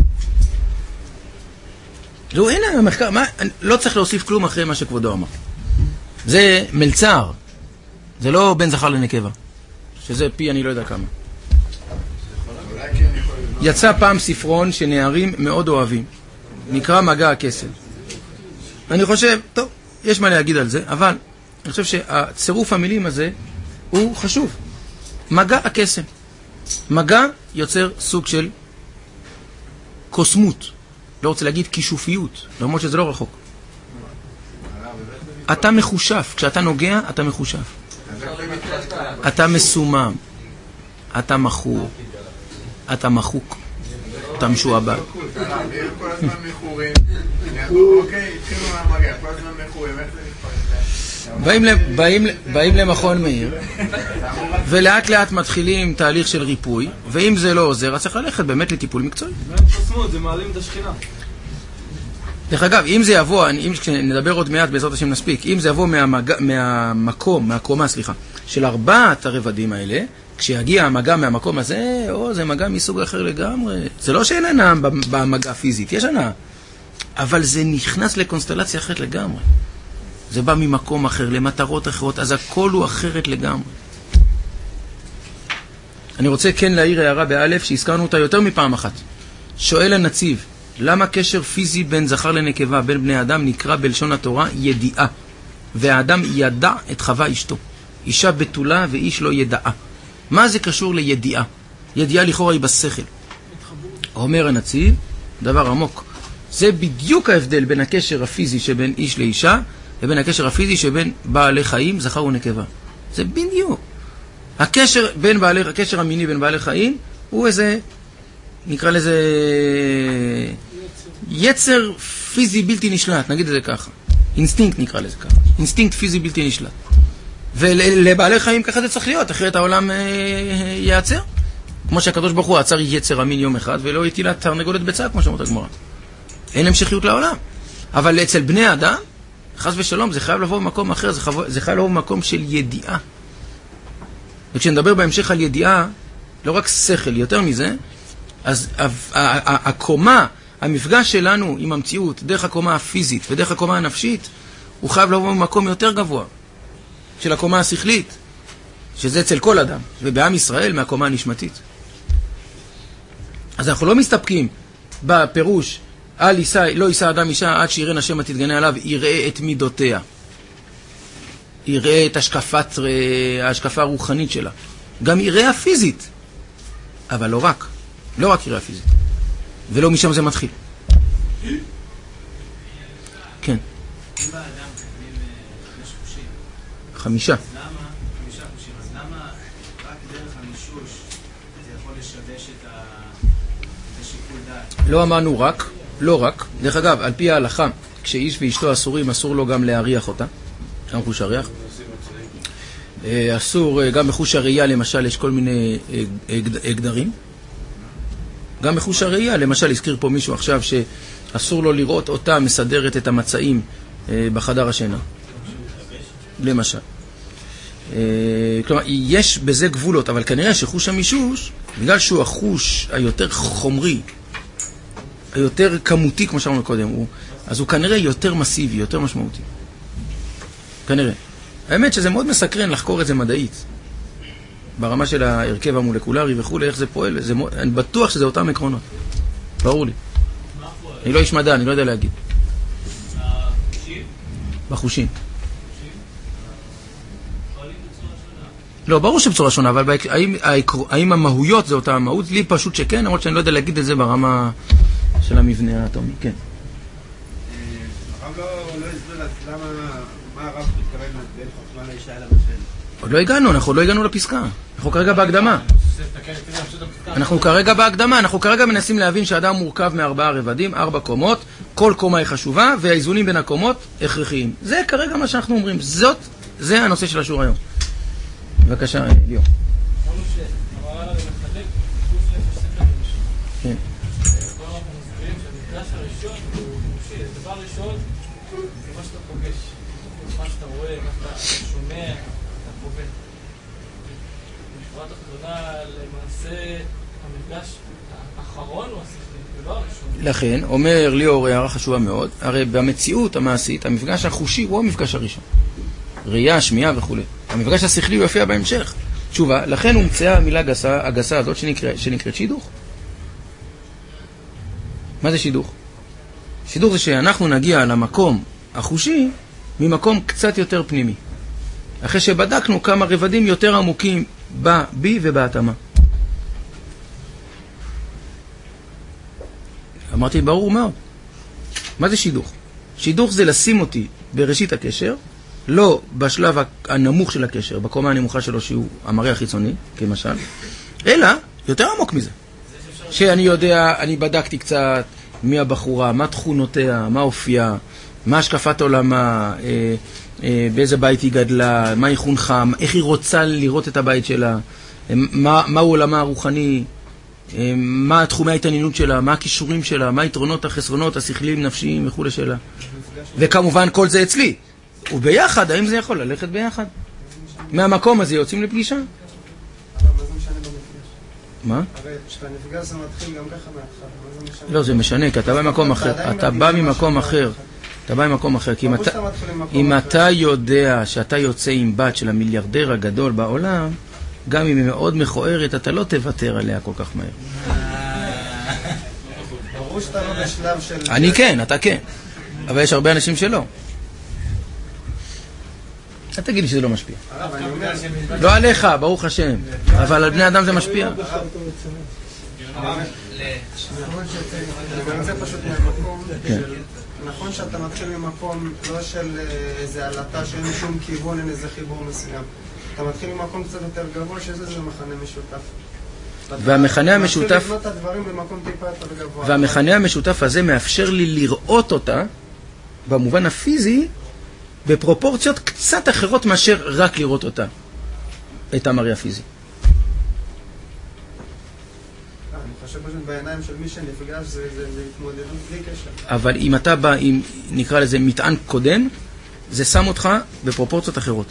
זהו, הנה המחקר, מה, לא צריך להוסיף כלום אחרי מה שכבודו אמר. זה מלצר, זה לא בין זכר לנקבה, שזה פי אני לא יודע כמה. יצא פעם ספרון שנערים מאוד אוהבים, נקרא מגע הקסם. אני חושב, טוב, יש מה להגיד על זה, אבל אני חושב שהצירוף המילים הזה הוא חשוב. מגע הקסם. מגע יוצר סוג של קוסמות. לא רוצה להגיד כישופיות, למרות שזה לא רחוק. אתה מחושף, כשאתה נוגע, אתה מחושף. אתה מסומם. אתה מחור. אתה מחוק. אתה משועבד. כל הזמן מחורים. אוקיי, התחילו מהמגע, כל הזמן מחורים, איך זה נתפרש? באים למכון מאיר, ולאט לאט מתחילים תהליך של ריפוי, ואם זה לא עוזר, אז צריך ללכת באמת לטיפול מקצועי. זה מעלים את השכינה. דרך אגב, אם זה יבוא, אם נדבר עוד מעט בעזרת השם נספיק, אם זה יבוא מהמקום, מהקומה, סליחה, של ארבעת הרבדים האלה, כשיגיע המגע מהמקום הזה, או זה מגע מסוג אחר לגמרי. זה לא שאין הנאה במגע פיזית, יש הנאה. אבל זה נכנס לקונסטלציה אחרת לגמרי. זה בא ממקום אחר, למטרות אחרות, אז הכל הוא אחרת לגמרי. אני רוצה כן להעיר הערה באלף, שהזכרנו אותה יותר מפעם אחת. שואל הנציב, למה קשר פיזי בין זכר לנקבה, בין בני אדם, נקרא בלשון התורה ידיעה? והאדם ידע את חווה אשתו. אישה בתולה ואיש לא ידעה. מה זה קשור לידיעה? ידיעה לכאורה היא בשכל. אומר הנציב, דבר עמוק. זה בדיוק ההבדל בין הקשר הפיזי שבין איש לאישה, לבין הקשר הפיזי שבין בעלי חיים, זכר ונקבה. זה בדיוק. הקשר בין בעלי, הקשר המיני בין בעלי חיים, הוא איזה, נקרא לזה, יצר פיזי בלתי נשלט, נגיד את זה ככה. אינסטינקט נקרא לזה ככה. אינסטינקט פיזי בלתי נשלט. ולבעלי חיים ככה זה צריך להיות, אחרת העולם אה, ייעצר. כמו שהקדוש ברוך הוא עצר יצר המין יום אחד, ולא הטילה תרנגולת ביצה, כמו שאומרת הגמרא. אין המשכיות לעולם. אבל אצל בני אדם, חס ושלום, זה חייב לבוא במקום אחר, זה חייב, זה חייב לבוא במקום של ידיעה. וכשנדבר בהמשך על ידיעה, לא רק שכל, יותר מזה, אז הקומה, המפגש שלנו עם המציאות, דרך הקומה הפיזית ודרך הקומה הנפשית, הוא חייב לבוא במקום יותר גבוה, של הקומה השכלית, שזה אצל כל אדם, ובעם ישראל מהקומה הנשמתית. אז אנחנו לא מסתפקים בפירוש, אל יישא, לא יישא אדם אישה עד שיראה השם ותתגנה עליו, יראה את מידותיה. יראה את השקפת, ההשקפה הרוחנית שלה. גם יראה הפיזית. אבל לא רק. לא רק יראה הפיזית. ולא משם זה מתחיל. כן. אם באדם קיימים חמש חושים. חמישה. אז למה, חמישה חושים, אז למה רק דרך המישוש זה יכול לשבש את השיקול דעת? לא אמרנו רק, לא רק. דרך אגב, על פי ההלכה, כשאיש ואשתו אסורים, אסור לו גם להריח אותה. גם חוש הריח. אסור, גם בחוש הראייה, למשל, יש כל מיני הגדרים. גם בחוש הראייה, למשל, הזכיר פה מישהו עכשיו שאסור לו לראות אותה מסדרת את המצעים בחדר השינה. למשל. כלומר, יש בזה גבולות, אבל כנראה שחוש המישוש, בגלל שהוא החוש היותר חומרי, היותר כמותי, כמו שאמרנו קודם, הוא, אז הוא כנראה יותר מסיבי, יותר משמעותי. כנראה. האמת שזה מאוד מסקרן לחקור את זה מדעית. ברמה של ההרכב המולקולרי וכו', איך זה פועל. זה, אני בטוח שזה אותם עקרונות. ברור לי. אני לא איש מדע, אני לא יודע להגיד. בחושים? בחושים. לא, ברור שבצורה שונה, אבל האם, האם המהויות זה אותה המהות? לי פשוט שכן, למרות שאני לא יודע להגיד את זה ברמה של המבנה האטומי. כן. הרב לא הסביר למה, מה הרב מתכוון בין חוכמה לאישה אל המשל? עוד לא הגענו, אנחנו לא הגענו לפסקה. אנחנו כרגע בהקדמה. אנחנו כרגע בהקדמה, אנחנו כרגע מנסים להבין שהאדם מורכב מארבעה רבדים, ארבע קומות, כל קומה היא חשובה, והאיזונים בין הקומות הכרחיים. זה כרגע מה שאנחנו אומרים. זאת, זה הנושא של השיעור היום. בבקשה, ליאור. אמרנו שהמהר"ל הרי מחלק גוף נפש שכל וראשון. כן. פה אנחנו מסבירים שהמפגש הראשון הוא ממשי, דבר ראשון זה מה שאתה פוגש, מה שאתה רואה, מה שאתה שומע, אתה חווה. בשורה התחתונה למעשה המפגש האחרון הוא השכלי, ולא הראשון. לכן, אומר ליאור הערה חשובה מאוד, הרי במציאות המעשית, המפגש החושי הוא המפגש הראשון. ראייה, שמיעה וכו'. המפגש השכלי הוא יופיע בהמשך. תשובה, לכן הומצאה המילה הגסה, הגסה הזאת שנקרא, שנקראת שידוך. מה זה שידוך? שידוך זה שאנחנו נגיע למקום החושי ממקום קצת יותר פנימי. אחרי שבדקנו כמה רבדים יותר עמוקים בי ובהתאמה. אמרתי, ברור מאוד. מה זה שידוך? שידוך זה לשים אותי בראשית הקשר, לא בשלב הנמוך של הקשר, בקומה הנמוכה שלו שהוא המראה החיצוני, כמשל, אלא יותר עמוק מזה. שאני יודע, אני בדקתי קצת מי הבחורה, מה תכונותיה, מה אופייה, מה השקפת עולמה, אה, אה, באיזה בית היא גדלה, מה היא חונכה, איך היא רוצה לראות את הבית שלה, מה, מה הוא עולמה הרוחני, אה, מה תחומי ההתעניינות שלה, מה הכישורים שלה, מה היתרונות, החסרונות, השכליים, נפשיים וכו' שלה. וכמובן כל זה אצלי. וביחד, האם זה יכול ללכת ביחד? מהמקום הזה יוצאים לפגישה? אבל מה זה משנה במפגש? מה? הרי כשאתה נפגש זה מתחיל גם ככה מהתחלה, מה זה משנה? לא, זה משנה, כי אתה בא ממקום אחר. אתה בא ממקום אחר. אתה בא ממקום אחר. כי אם אתה יודע שאתה יוצא עם בת של המיליארדר הגדול בעולם, גם אם היא מאוד מכוערת, אתה לא תוותר עליה כל כך מהר. ברור שאתה לא בשלב של... אני כן, אתה כן. אבל יש הרבה אנשים שלא. אתה תגיד לי שזה לא משפיע. לא עליך, ברוך השם. אבל על בני אדם זה משפיע. זה פשוט מהמקום. נכון שאתה מתחיל ממקום לא של איזה עלתה שאין שום כיוון, אין איזה חיבור מסוים. אתה מתחיל ממקום קצת יותר גבוה שזה זה מחנה משותף. והמחנה המשותף... מתחיל לבנות את הדברים במקום טיפה יותר גבוה. והמחנה המשותף הזה מאפשר לי לראות אותה במובן הפיזי בפרופורציות קצת אחרות מאשר רק לראות אותה, את המראה הפיזי. אני חושב פשוט בעיניים של מי שנפגש זה התמודדות בלי קשר. אבל אם אתה בא עם, נקרא לזה, מטען קודם, זה שם אותך בפרופורציות אחרות.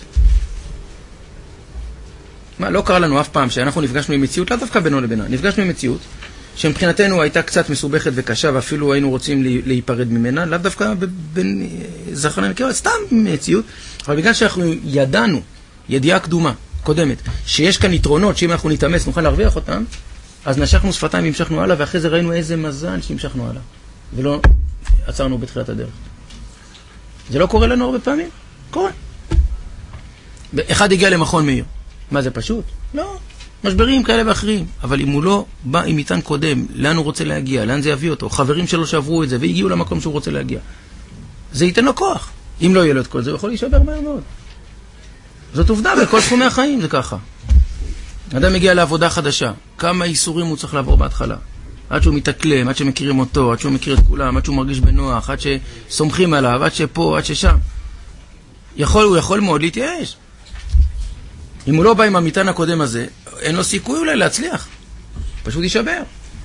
מה, לא קרה לנו אף פעם שאנחנו נפגשנו עם מציאות, לא דווקא בינו לבינה, נפגשנו עם מציאות שמבחינתנו הייתה קצת מסובכת וקשה ואפילו היינו רוצים להיפרד ממנה, לאו דווקא בין זכרנה נקרא, סתם מציאות, אבל בגלל שאנחנו ידענו, ידיעה קדומה, קודמת, שיש כאן יתרונות שאם אנחנו נתאמץ נוכל להרוויח אותם, אז נשכנו שפתיים והמשכנו הלאה, ואחרי זה ראינו איזה מזל שהמשכנו הלאה, ולא עצרנו בתחילת הדרך. זה לא קורה לנו הרבה פעמים? קורה. אחד הגיע למכון מאיר. מה זה פשוט? לא. משברים כאלה ואחרים. אבל אם הוא לא בא עם מטען קודם, לאן הוא רוצה להגיע, לאן זה יביא אותו, חברים שלו שעברו את זה והגיעו למקום שהוא רוצה להגיע. זה ייתן לו כוח. אם לא יהיה לו את כל זה, הוא יכול להישבר מהר מאוד. זאת עובדה, בכל תחומי החיים זה ככה. אדם מגיע לעבודה חדשה, כמה איסורים הוא צריך לעבור בהתחלה. עד שהוא מתאקלם, עד שמכירים אותו, עד שהוא מכיר את כולם, עד שהוא מרגיש בנוח, עד שסומכים עליו, עד שפה, עד ששם. יכול, הוא יכול מאוד להתייאש. אם הוא לא בא עם המטען הקודם הזה, אין לו סיכוי אולי להצליח. פשוט יישבר.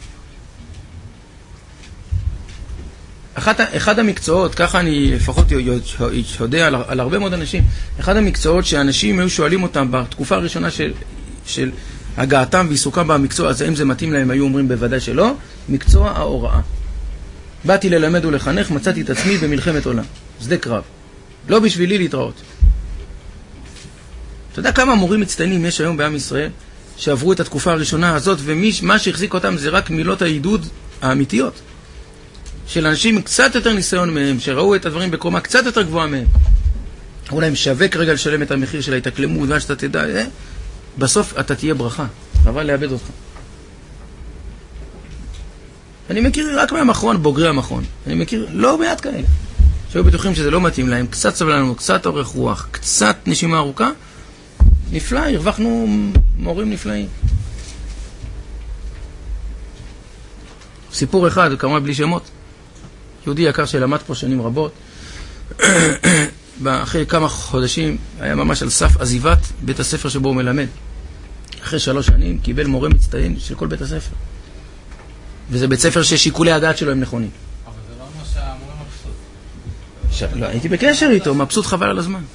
אחד, אחד המקצועות, ככה אני לפחות יודע על, על הרבה מאוד אנשים, אחד המקצועות שאנשים היו שואלים אותם בתקופה הראשונה של, של הגעתם ועיסוקם במקצוע הזה, אם זה מתאים להם, היו אומרים בוודאי שלא, מקצוע ההוראה. באתי ללמד ולחנך, מצאתי את עצמי במלחמת עולם. שדה קרב. לא בשבילי להתראות. אתה יודע כמה מורים מצטיינים יש היום בעם ישראל שעברו את התקופה הראשונה הזאת, ומה שהחזיק אותם זה רק מילות העידוד האמיתיות של אנשים עם קצת יותר ניסיון מהם, שראו את הדברים בקומה קצת יותר גבוהה מהם. אמרו להם, שווה כרגע לשלם את המחיר של ההתאקלמות, ועד שאתה תדע, אה? בסוף אתה תהיה ברכה, חבל לאבד אותך. אני מכיר רק מהמכון, בוגרי המכון. אני מכיר לא מעט כאלה שהיו בטוחים שזה לא מתאים להם, קצת סבלנות, קצת אורך רוח, קצת נשימה ארוכה, נפלא, הרווחנו מורים נפלאים. סיפור אחד, כמובן בלי שמות. יהודי יקר שלמד פה שנים רבות, אחרי כמה חודשים היה ממש על סף עזיבת בית הספר שבו הוא מלמד. אחרי שלוש שנים קיבל מורה מצטיין של כל בית הספר. וזה בית ספר ששיקולי הדעת שלו הם נכונים. אבל זה לא אומר שהמורה מבסוט. ש... לא, הייתי בקשר איתו, מבסוט חבל על הזמן.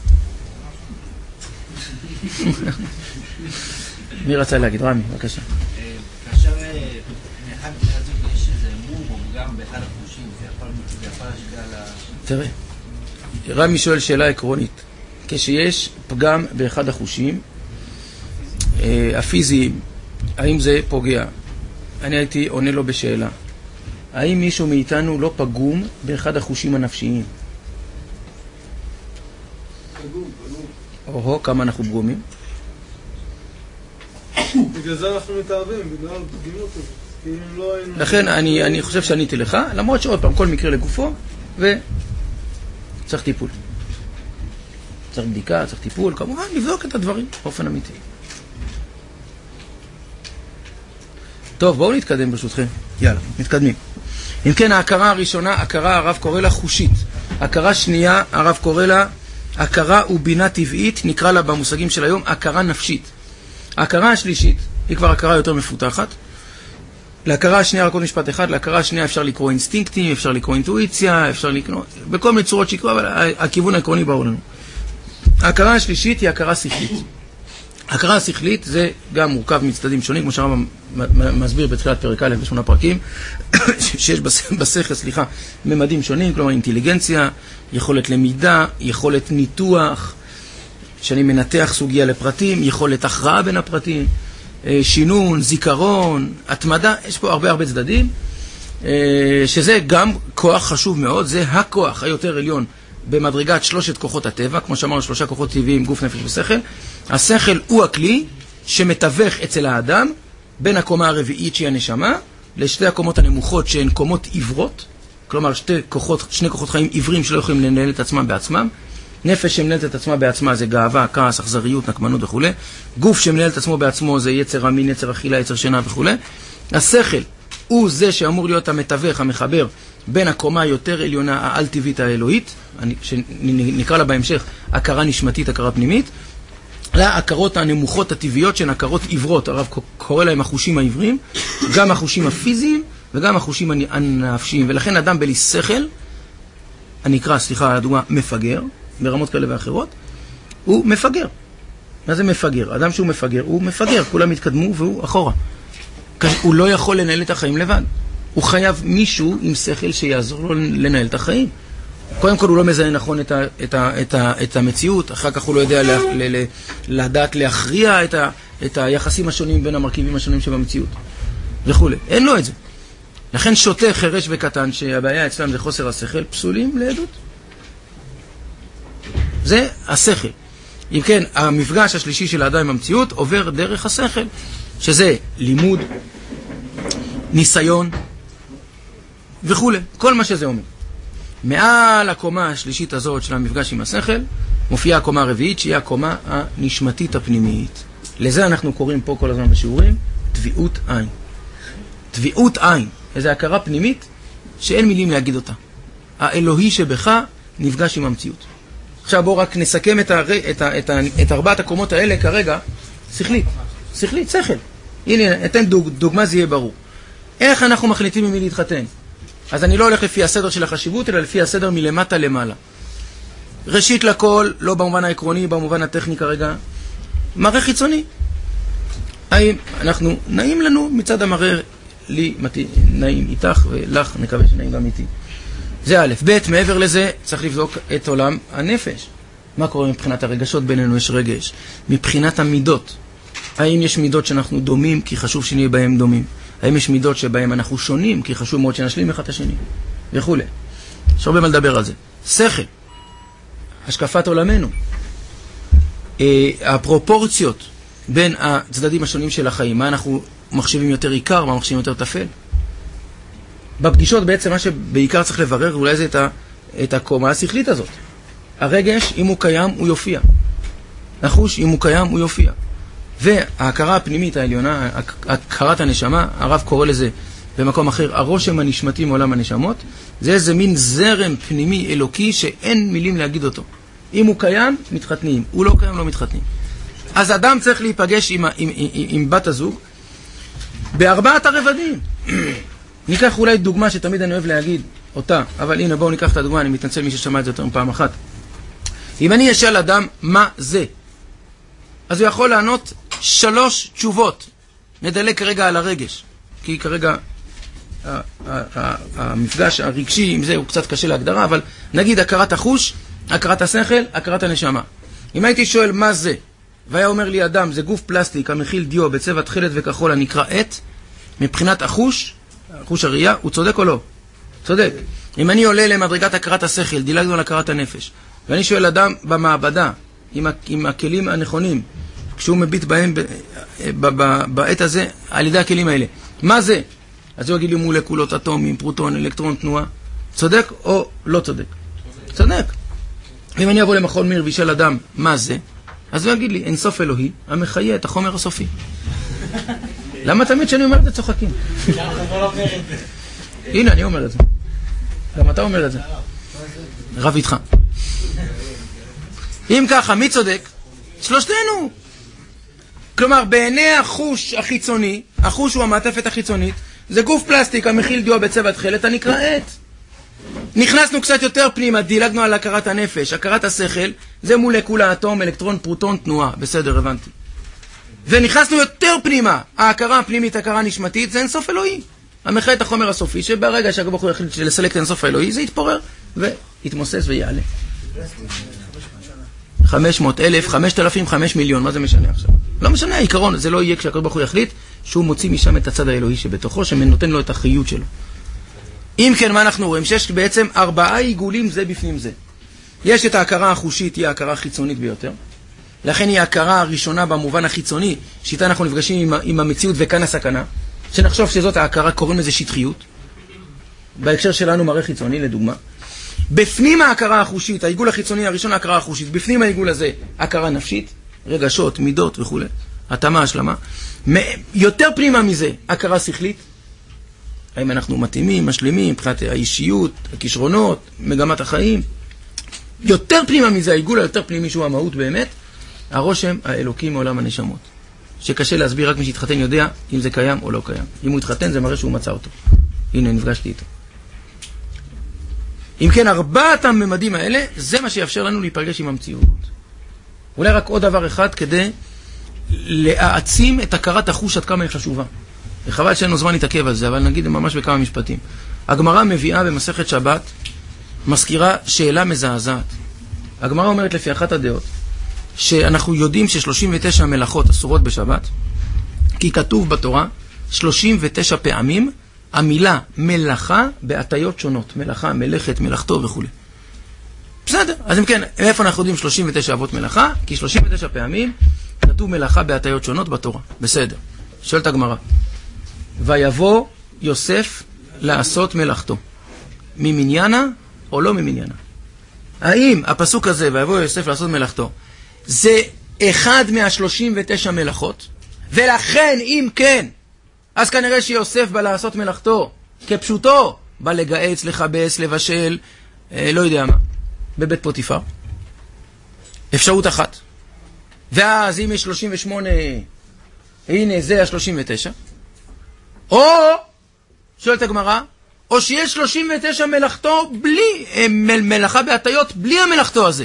מי רצה להגיד? רמי, בבקשה. כאשר מאחד מבני הזוג יש איזה מום או פגם באחד החושים, זה יכול להשפיע על ה... תראה, רמי שואל שאלה עקרונית. כשיש פגם באחד החושים הפיזיים, האם זה פוגע? אני הייתי עונה לו בשאלה. האם מישהו מאיתנו לא פגום באחד החושים הנפשיים? פגום, פגום. או-הו, כמה אנחנו פגומים? בגלל זה אנחנו מתאהבים, בגלל פגימות הזאת. כי אם לא היינו... לכן אני, אני חושב שעניתי לך, למרות שעוד פעם, כל מקרה לגופו, וצריך טיפול. צריך בדיקה, צריך טיפול, כמובן, לבדוק את הדברים באופן אמיתי. טוב, בואו נתקדם ברשותכם. יאללה, מתקדמים. אם כן, ההכרה הראשונה, הכרה הרב קורא לה חושית. הכרה שנייה, הרב קורא לה הכרה ובינה טבעית, נקרא לה במושגים של היום, הכרה נפשית. ההכרה השלישית, היא כבר הכרה יותר מפותחת. להכרה השנייה, רק עוד משפט אחד, להכרה השנייה אפשר לקרוא אינסטינקטים, אפשר לקרוא אינטואיציה, אפשר לקרוא, בכל מיני צורות שיקרוא, אבל הכיוון העקרוני ברור לנו. ההכרה השלישית היא הכרה שכלית. הכרה השכלית זה גם מורכב מצדדים שונים, כמו שהרב מסביר בתחילת פרק א' בשמונה פרקים, שיש בשכל, סליחה, ממדים שונים, כלומר אינטליגנציה, יכולת למידה, יכולת ניתוח, שאני מנתח סוגיה לפרטים, יכולת הכרעה בין הפרטים, שינון, זיכרון, התמדה, יש פה הרבה הרבה צדדים, שזה גם כוח חשוב מאוד, זה הכוח היותר עליון במדרגת שלושת כוחות הטבע, כמו שאמרנו, שלושה כוחות טבעיים, גוף, נפש ושכל. השכל הוא הכלי שמתווך אצל האדם בין הקומה הרביעית שהיא הנשמה, לשתי הקומות הנמוכות שהן קומות עיוורות, כלומר שתי כוחות, שני כוחות חיים עיוורים שלא יכולים לנהל את עצמם בעצמם. נפש שמנהלת את עצמה בעצמה זה גאווה, כעס, אכזריות, נקמנות וכו'. גוף שמנהל את עצמו בעצמו זה יצר המין, יצר אכילה, יצר שינה וכו'. השכל הוא זה שאמור להיות המתווך, המחבר בין הקומה היותר עליונה, העל-טבעית האלוהית, שנקרא לה בהמשך הכרה נשמתית, הכרה פנימית, להכרות הנמוכות הטבעיות שהן הכרות עיוורות, הרב קורא להם החושים העיוורים, גם החושים הפיזיים וגם החושים הנפשיים. ולכן אדם בלי שכל, אני אקרא, סליחה, הדוגמה, מפגר, ברמות כאלה ואחרות, הוא מפגר. מה זה מפגר? אדם שהוא מפגר, הוא מפגר, כולם התקדמו והוא אחורה. הוא לא יכול לנהל את החיים לבד. הוא חייב מישהו עם שכל שיעזור לו לנהל את החיים. קודם כל הוא לא מזהה נכון את, ה, את, ה, את, ה, את המציאות, אחר כך הוא לא יודע לה, ל, ל, לדעת להכריע את, ה, את היחסים השונים בין המרכיבים השונים שבמציאות וכו'. אין לו את זה. לכן שוטה, חרש וקטן, שהבעיה אצלם זה חוסר השכל, פסולים לעדות. זה השכל. אם כן, המפגש השלישי של האדם עם המציאות עובר דרך השכל, שזה לימוד, ניסיון וכו'. כל מה שזה אומר. מעל הקומה השלישית הזאת של המפגש עם השכל, מופיעה הקומה הרביעית, שהיא הקומה הנשמתית הפנימית. לזה אנחנו קוראים פה כל הזמן בשיעורים, טביעות עין. טביעות עין, איזו הכרה פנימית שאין מילים להגיד אותה. האלוהי שבך נפגש עם המציאות. עכשיו בואו רק נסכם את, הר... את, ה... את, ה... את ארבעת הקומות האלה כרגע, שכלית, שכלית, שכל. הנה, אתן דוג... דוגמה, זה יהיה ברור. איך אנחנו מחליטים ממי להתחתן? אז אני לא הולך לפי הסדר של החשיבות, אלא לפי הסדר מלמטה למעלה. ראשית לכל, לא במובן העקרוני, במובן הטכני כרגע, מראה חיצוני. האם אנחנו, נעים לנו מצד המראה, לי מתי, נעים איתך, ולך נקווה שנעים גם איתי. זה א', ב', מעבר לזה צריך לבדוק את עולם הנפש. מה קורה מבחינת הרגשות? בינינו יש רגש. מבחינת המידות, האם יש מידות שאנחנו דומים כי חשוב שנהיה בהם דומים? האם יש מידות שבהם אנחנו שונים כי חשוב מאוד שנשלים אחד את השני? וכו'. יש הרבה מה לדבר על זה. שכל, השקפת עולמנו, הפרופורציות בין הצדדים השונים של החיים, מה אנחנו מחשיבים יותר עיקר, מה מחשיבים יותר תפל. בפגישות בעצם מה שבעיקר צריך לברר אולי זה את, ה, את הקומה השכלית הזאת. הרגש, אם הוא קיים, הוא יופיע. נחוש, אם הוא קיים, הוא יופיע. וההכרה הפנימית העליונה, הכרת הנשמה, הרב קורא לזה במקום אחר, הרושם הנשמתי מעולם הנשמות, זה איזה מין זרם פנימי אלוקי שאין מילים להגיד אותו. אם הוא קיים, מתחתנים. הוא לא קיים, לא מתחתנים. אז אדם צריך להיפגש עם, עם, עם, עם בת הזוג בארבעת הרבדים. ניקח אולי דוגמה שתמיד אני אוהב להגיד אותה, אבל הנה בואו ניקח את הדוגמה, אני מתנצל מי ששמע את זה יותר מפעם אחת. אם אני אשאל אדם מה זה, אז הוא יכול לענות שלוש תשובות. נדלק כרגע על הרגש, כי כרגע המפגש הרגשי עם זה הוא קצת קשה להגדרה, אבל נגיד הכרת החוש, הכרת השכל, הכרת הנשמה. אם הייתי שואל מה זה, והיה אומר לי אדם, זה גוף פלסטיק המכיל דיו בצבע תכלת וכחול הנקרא עט, מבחינת החוש, החוש הראייה, הוא צודק או לא? צודק. אם אני עולה למדרגת הכרת השכל, דילגנו על הכרת הנפש, ואני שואל אדם במעבדה, עם, עם הכלים הנכונים, כשהוא מביט בהם בעת הזה, על ידי הכלים האלה, מה זה? אז הוא יגיד לי מולקולות, אטומים, פרוטון, אלקטרון, תנועה. צודק או לא צודק? צודק. אם אני אבוא למכון מיר וישאל אדם מה זה, אז הוא יגיד לי, אין סוף אלוהי, המחיה את החומר הסופי. למה תמיד שאני אומר את זה צוחקים? הנה, אני אומר את זה. גם אתה אומר את זה. רב איתך. אם ככה, מי צודק? שלושתנו. כלומר, בעיני החוש החיצוני, החוש הוא המעטפת החיצונית, זה גוף פלסטיק המכיל דיו בצבע תכלת הנקרא עט. נכנסנו קצת יותר פנימה, דילגנו על הכרת הנפש, הכרת השכל, זה מולקולה, אטום, אלקטרון, פרוטון, תנועה. בסדר, הבנתי. ונכנסנו יותר פנימה, ההכרה הפנימית, הכרה נשמתית, זה אינסוף אלוהי. המחיה את החומר הסופי, שברגע שהקדוש ברוך הוא יחליט לסלק את אינסוף האלוהי, זה יתפורר ויתמוסס ויעלה. חמש מאות אלף, חמשת אלפים, חמש מיליון, מה זה משנה עכשיו? לא משנה, העיקרון, זה לא יהיה כשהקדוש ברוך הוא יחליט שהוא מוציא משם את הצד האלוהי שבתוכו, שנותן לו את החיות שלו. אם כן, מה אנחנו רואים? שיש בעצם ארבעה עיגולים זה בפנים זה. יש את ההכרה החושית, היא ההכרה החיצונית ביותר. לכן היא ההכרה הראשונה במובן החיצוני, שאיתה אנחנו נפגשים עם, עם המציאות וכאן הסכנה. שנחשוב שזאת ההכרה, קוראים לזה שטחיות. בהקשר שלנו מראה חיצוני, לדוגמה. בפנים ההכרה החושית, העיגול החיצוני הראשון ההכרה החושית, בפנים העיגול הזה, הכרה נפשית, רגשות, מידות וכו'. התאמה, השלמה. יותר פנימה מזה, הכרה שכלית. האם אנחנו מתאימים, משלימים, מבחינת האישיות, הכישרונות, מגמת החיים. יותר פנימה מזה, העיגול היותר פנימי שהוא המהות באמת, הרושם האלוקי מעולם הנשמות. שקשה להסביר, רק מי שהתחתן יודע אם זה קיים או לא קיים. אם הוא התחתן זה מראה שהוא מצא אותו. הנה, נפגשתי איתו. אם כן, ארבעת הממדים האלה, זה מה שיאפשר לנו להיפגש עם המציאות. אולי רק עוד דבר אחד כדי להעצים את הכרת החוש עד כמה היא חשובה. וחבל שאין לו זמן להתעכב על זה, אבל נגיד ממש בכמה משפטים. הגמרא מביאה במסכת שבת, מזכירה שאלה מזעזעת. הגמרא אומרת לפי אחת הדעות, שאנחנו יודעים ש-שלושים ותשע מלאכות אסורות בשבת, כי כתוב בתורה שלושים ותשע פעמים המילה מלאכה בהטיות שונות. מלאכה, מלאכת, מלאכתו וכו'. בסדר, אז אם כן, איפה אנחנו יודעים שלושים ותשע אבות מלאכה? כי שלושים ותשע פעמים כתוב מלאכה בהטיות שונות בתורה. בסדר. שואלת הגמרא. ויבוא יוסף לעשות מלאכתו. ממניינה או לא ממניינה? האם הפסוק הזה, ויבוא יוסף לעשות מלאכתו, זה אחד מה-שלושים ותשע מלאכות? ולכן, אם כן, אז כנראה שיוסף בא לעשות מלאכתו כפשוטו, בא לגעץ, לחבס, לבשל, אה, לא יודע מה, בבית פוטיפר. אפשרות אחת. ואז אם יש שלושים ושמונה, הנה זה ה-שלושים ותשע. או, שואלת הגמרא, או שיש שלושים ותשע מלאכתו בלי, מ- מלאכה בהטיות בלי המלאכתו הזה.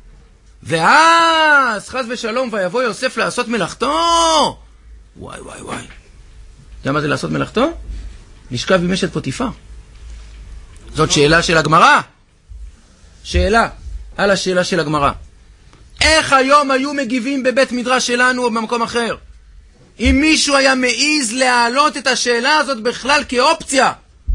ואז חס ושלום ויבוא יוסף לעשות מלאכתו. וואי וואי וואי. אתה יודע מה זה לעשות מלאכתו? לשכב עם אשת פוטיפר. זאת שאלה של הגמרא. שאלה על השאלה של הגמרא. איך היום היו מגיבים בבית מדרש שלנו או במקום אחר? אם מישהו היה מעיז להעלות את השאלה הזאת בכלל כאופציה,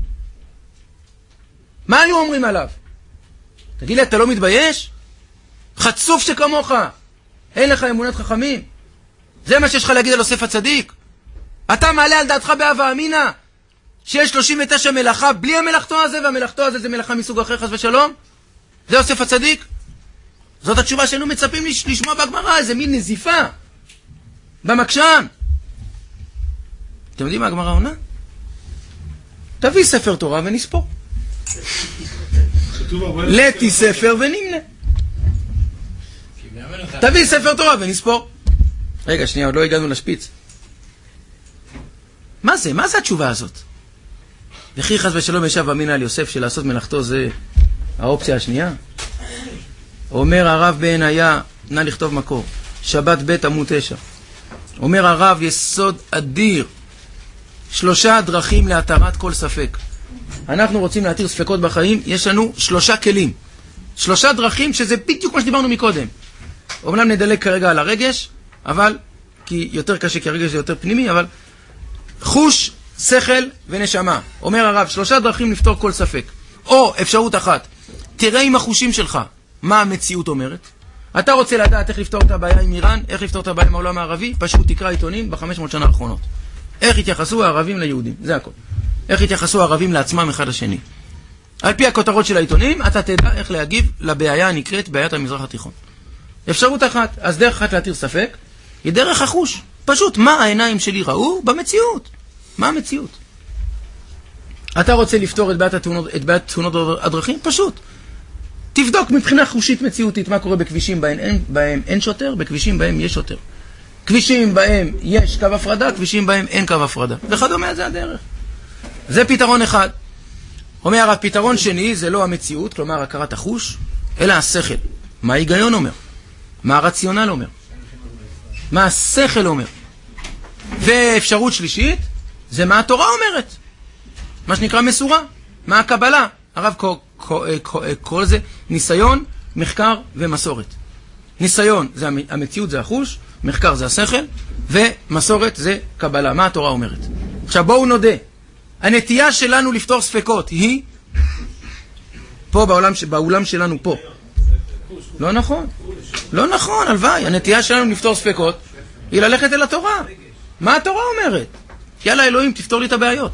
מה היו אומרים עליו? תגיד לי, אתה לא מתבייש? חצוף שכמוך. אין לך אמונת חכמים. זה מה שיש לך להגיד על יוסף הצדיק. אתה מעלה על דעתך באהבה אמינא שיש שלושים ותשע מלאכה בלי המלאכתו הזה, והמלאכתו הזה זה מלאכה מסוג אחר, חס ושלום? זה יוסף הצדיק? זאת התשובה שהיינו מצפים לשמוע בגמרא, איזה מין נזיפה במקשן. אתם יודעים מה הגמרא עונה? תביא ספר תורה ונספור. לתי ספר ונמנה. תביא ספר תורה ונספור. רגע, שנייה, עוד לא הגענו לשפיץ. מה זה? מה זה התשובה הזאת? וכי חס ושלום ישב אמינא על יוסף שלעשות מלאכתו זה האופציה השנייה? אומר הרב בעניה, נא לכתוב מקור, שבת ב' עמוד תשע. אומר הרב, יסוד אדיר, שלושה דרכים להתרת כל ספק. אנחנו רוצים להתיר ספקות בחיים, יש לנו שלושה כלים. שלושה דרכים שזה בדיוק מה שדיברנו מקודם. אומנם נדלק כרגע על הרגש, אבל, כי יותר קשה, כי הרגש זה יותר פנימי, אבל חוש, שכל ונשמה. אומר הרב, שלושה דרכים לפתור כל ספק. או אפשרות אחת, תראה עם החושים שלך מה המציאות אומרת. אתה רוצה לדעת איך לפתור את הבעיה עם איראן, איך לפתור את הבעיה עם העולם הערבי, פשוט תקרא עיתונים בחמש מאות שנה האחרונות. איך התייחסו הערבים ליהודים, זה הכל. איך התייחסו הערבים לעצמם אחד לשני. על פי הכותרות של העיתונים, אתה תדע איך להגיב לבעיה הנקראת בעיית המזרח התיכון. אפשרות אחת, אז דרך אחת להתיר ספק, היא דרך החוש. פשוט, מה העיניים שלי ראו במציאות? מה המציאות? אתה רוצה לפתור את בעיית התאונות, את בעיית תאונות הדרכים? פשוט. תבדוק מבחינה חושית מציאותית מה קורה בכבישים בהם אין, בהם אין שוטר, בכבישים בהם יש שוטר. כבישים בהם יש קו הפרדה, כבישים בהם אין קו הפרדה. וכדומה, זה הדרך. זה פתרון אחד. אומר הרב, פתרון שני זה לא המציאות, כלומר הכרת החוש, אלא השכל. מה ההיגיון אומר? מה הרציונל אומר? מה השכל אומר? ואפשרות שלישית, זה מה התורה אומרת. מה שנקרא מסורה. מה הקבלה? הרב קורא לזה ניסיון, מחקר ומסורת. ניסיון זה המציאות, זה החוש, מחקר זה השכל, ומסורת זה קבלה. מה התורה אומרת? עכשיו בואו נודה. הנטייה שלנו לפתור ספקות היא פה בעולם, בעולם שלנו פה. לא נכון. לא נכון, הלוואי. הנטייה שלנו לפתור ספקות היא ללכת אל התורה. מה התורה אומרת? יאללה אלוהים, תפתור לי את הבעיות.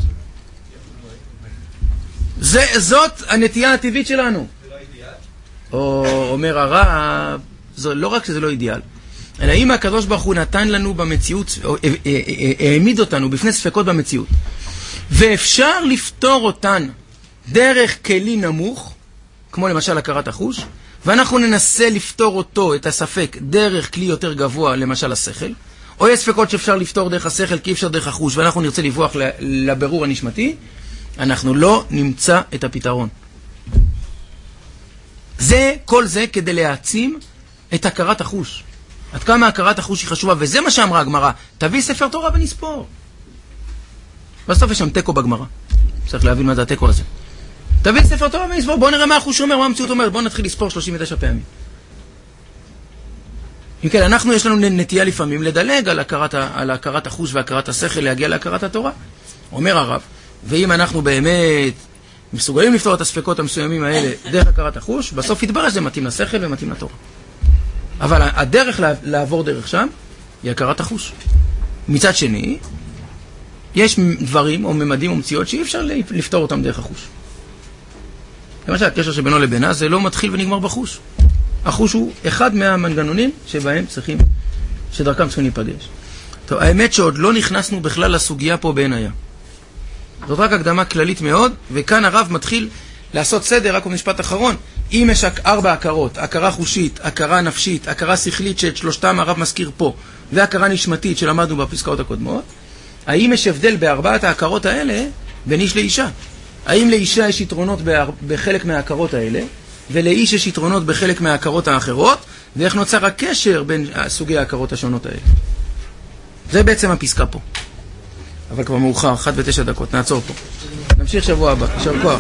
זה, זאת הנטייה הטבעית שלנו. זה לא אידיאל? או אומר הרב, זה לא רק שזה לא אידיאל, אלא אם הקדוש ברוך הוא נתן לנו במציאות, העמיד אותנו בפני ספקות במציאות, ואפשר לפתור אותן דרך כלי נמוך, כמו למשל הכרת החוש, ואנחנו ננסה לפתור אותו, את הספק, דרך כלי יותר גבוה, למשל השכל, או יש ספקות שאפשר לפתור דרך השכל, כי אפשר דרך החוש, ואנחנו נרצה לברוח לבירור הנשמתי, אנחנו לא נמצא את הפתרון. זה, כל זה כדי להעצים את הכרת החוש. עד כמה הכרת החוש היא חשובה, וזה מה שאמרה הגמרא, תביא ספר תורה ונספור. בסוף יש שם טקו בגמרא. צריך להבין מה זה הטקו הזה. תביא ספר תורה ונספור, בואו נראה מה החוש אומר, מה המציאות אומרת, בואו נתחיל לספור שלושים ותשע פעמים. אם כן, אנחנו יש לנו נטייה לפעמים לדלג על הכרת, על הכרת החוש והכרת השכל, להגיע להכרת התורה. אומר הרב, ואם אנחנו באמת מסוגלים לפתור את הספקות המסוימים האלה דרך הכרת החוש, בסוף יתברר שזה מתאים לשכל ומתאים לתורה. אבל הדרך לעבור דרך שם היא הכרת החוש. מצד שני, יש דברים או ממדים או מציאות שאי אפשר לפתור אותם דרך החוש. למשל, הקשר שבינו לבינה זה לא מתחיל ונגמר בחוש. החוש הוא אחד מהמנגנונים שבהם צריכים, שדרכם צריכים להיפגש. טוב, האמת שעוד לא נכנסנו בכלל לסוגיה פה בעניה. זאת רק הקדמה כללית מאוד, וכאן הרב מתחיל לעשות סדר, רק במשפט אחרון. אם יש ארבע הכרות, הכרה חושית, הכרה נפשית, הכרה שכלית שאת שלושתם הרב מזכיר פה, והכרה נשמתית שלמדנו בפסקאות הקודמות, האם יש הבדל בארבעת ההכרות האלה בין איש לאישה? האם לאישה יש יתרונות בחלק מההכרות האלה, ולאיש יש יתרונות בחלק מההכרות האחרות, ואיך נוצר הקשר בין סוגי ההכרות השונות האלה? זה בעצם הפסקה פה. אבל כבר מאוחר, אחת ותשע דקות, נעצור פה. נמשיך שבוע הבא, יישר כוח.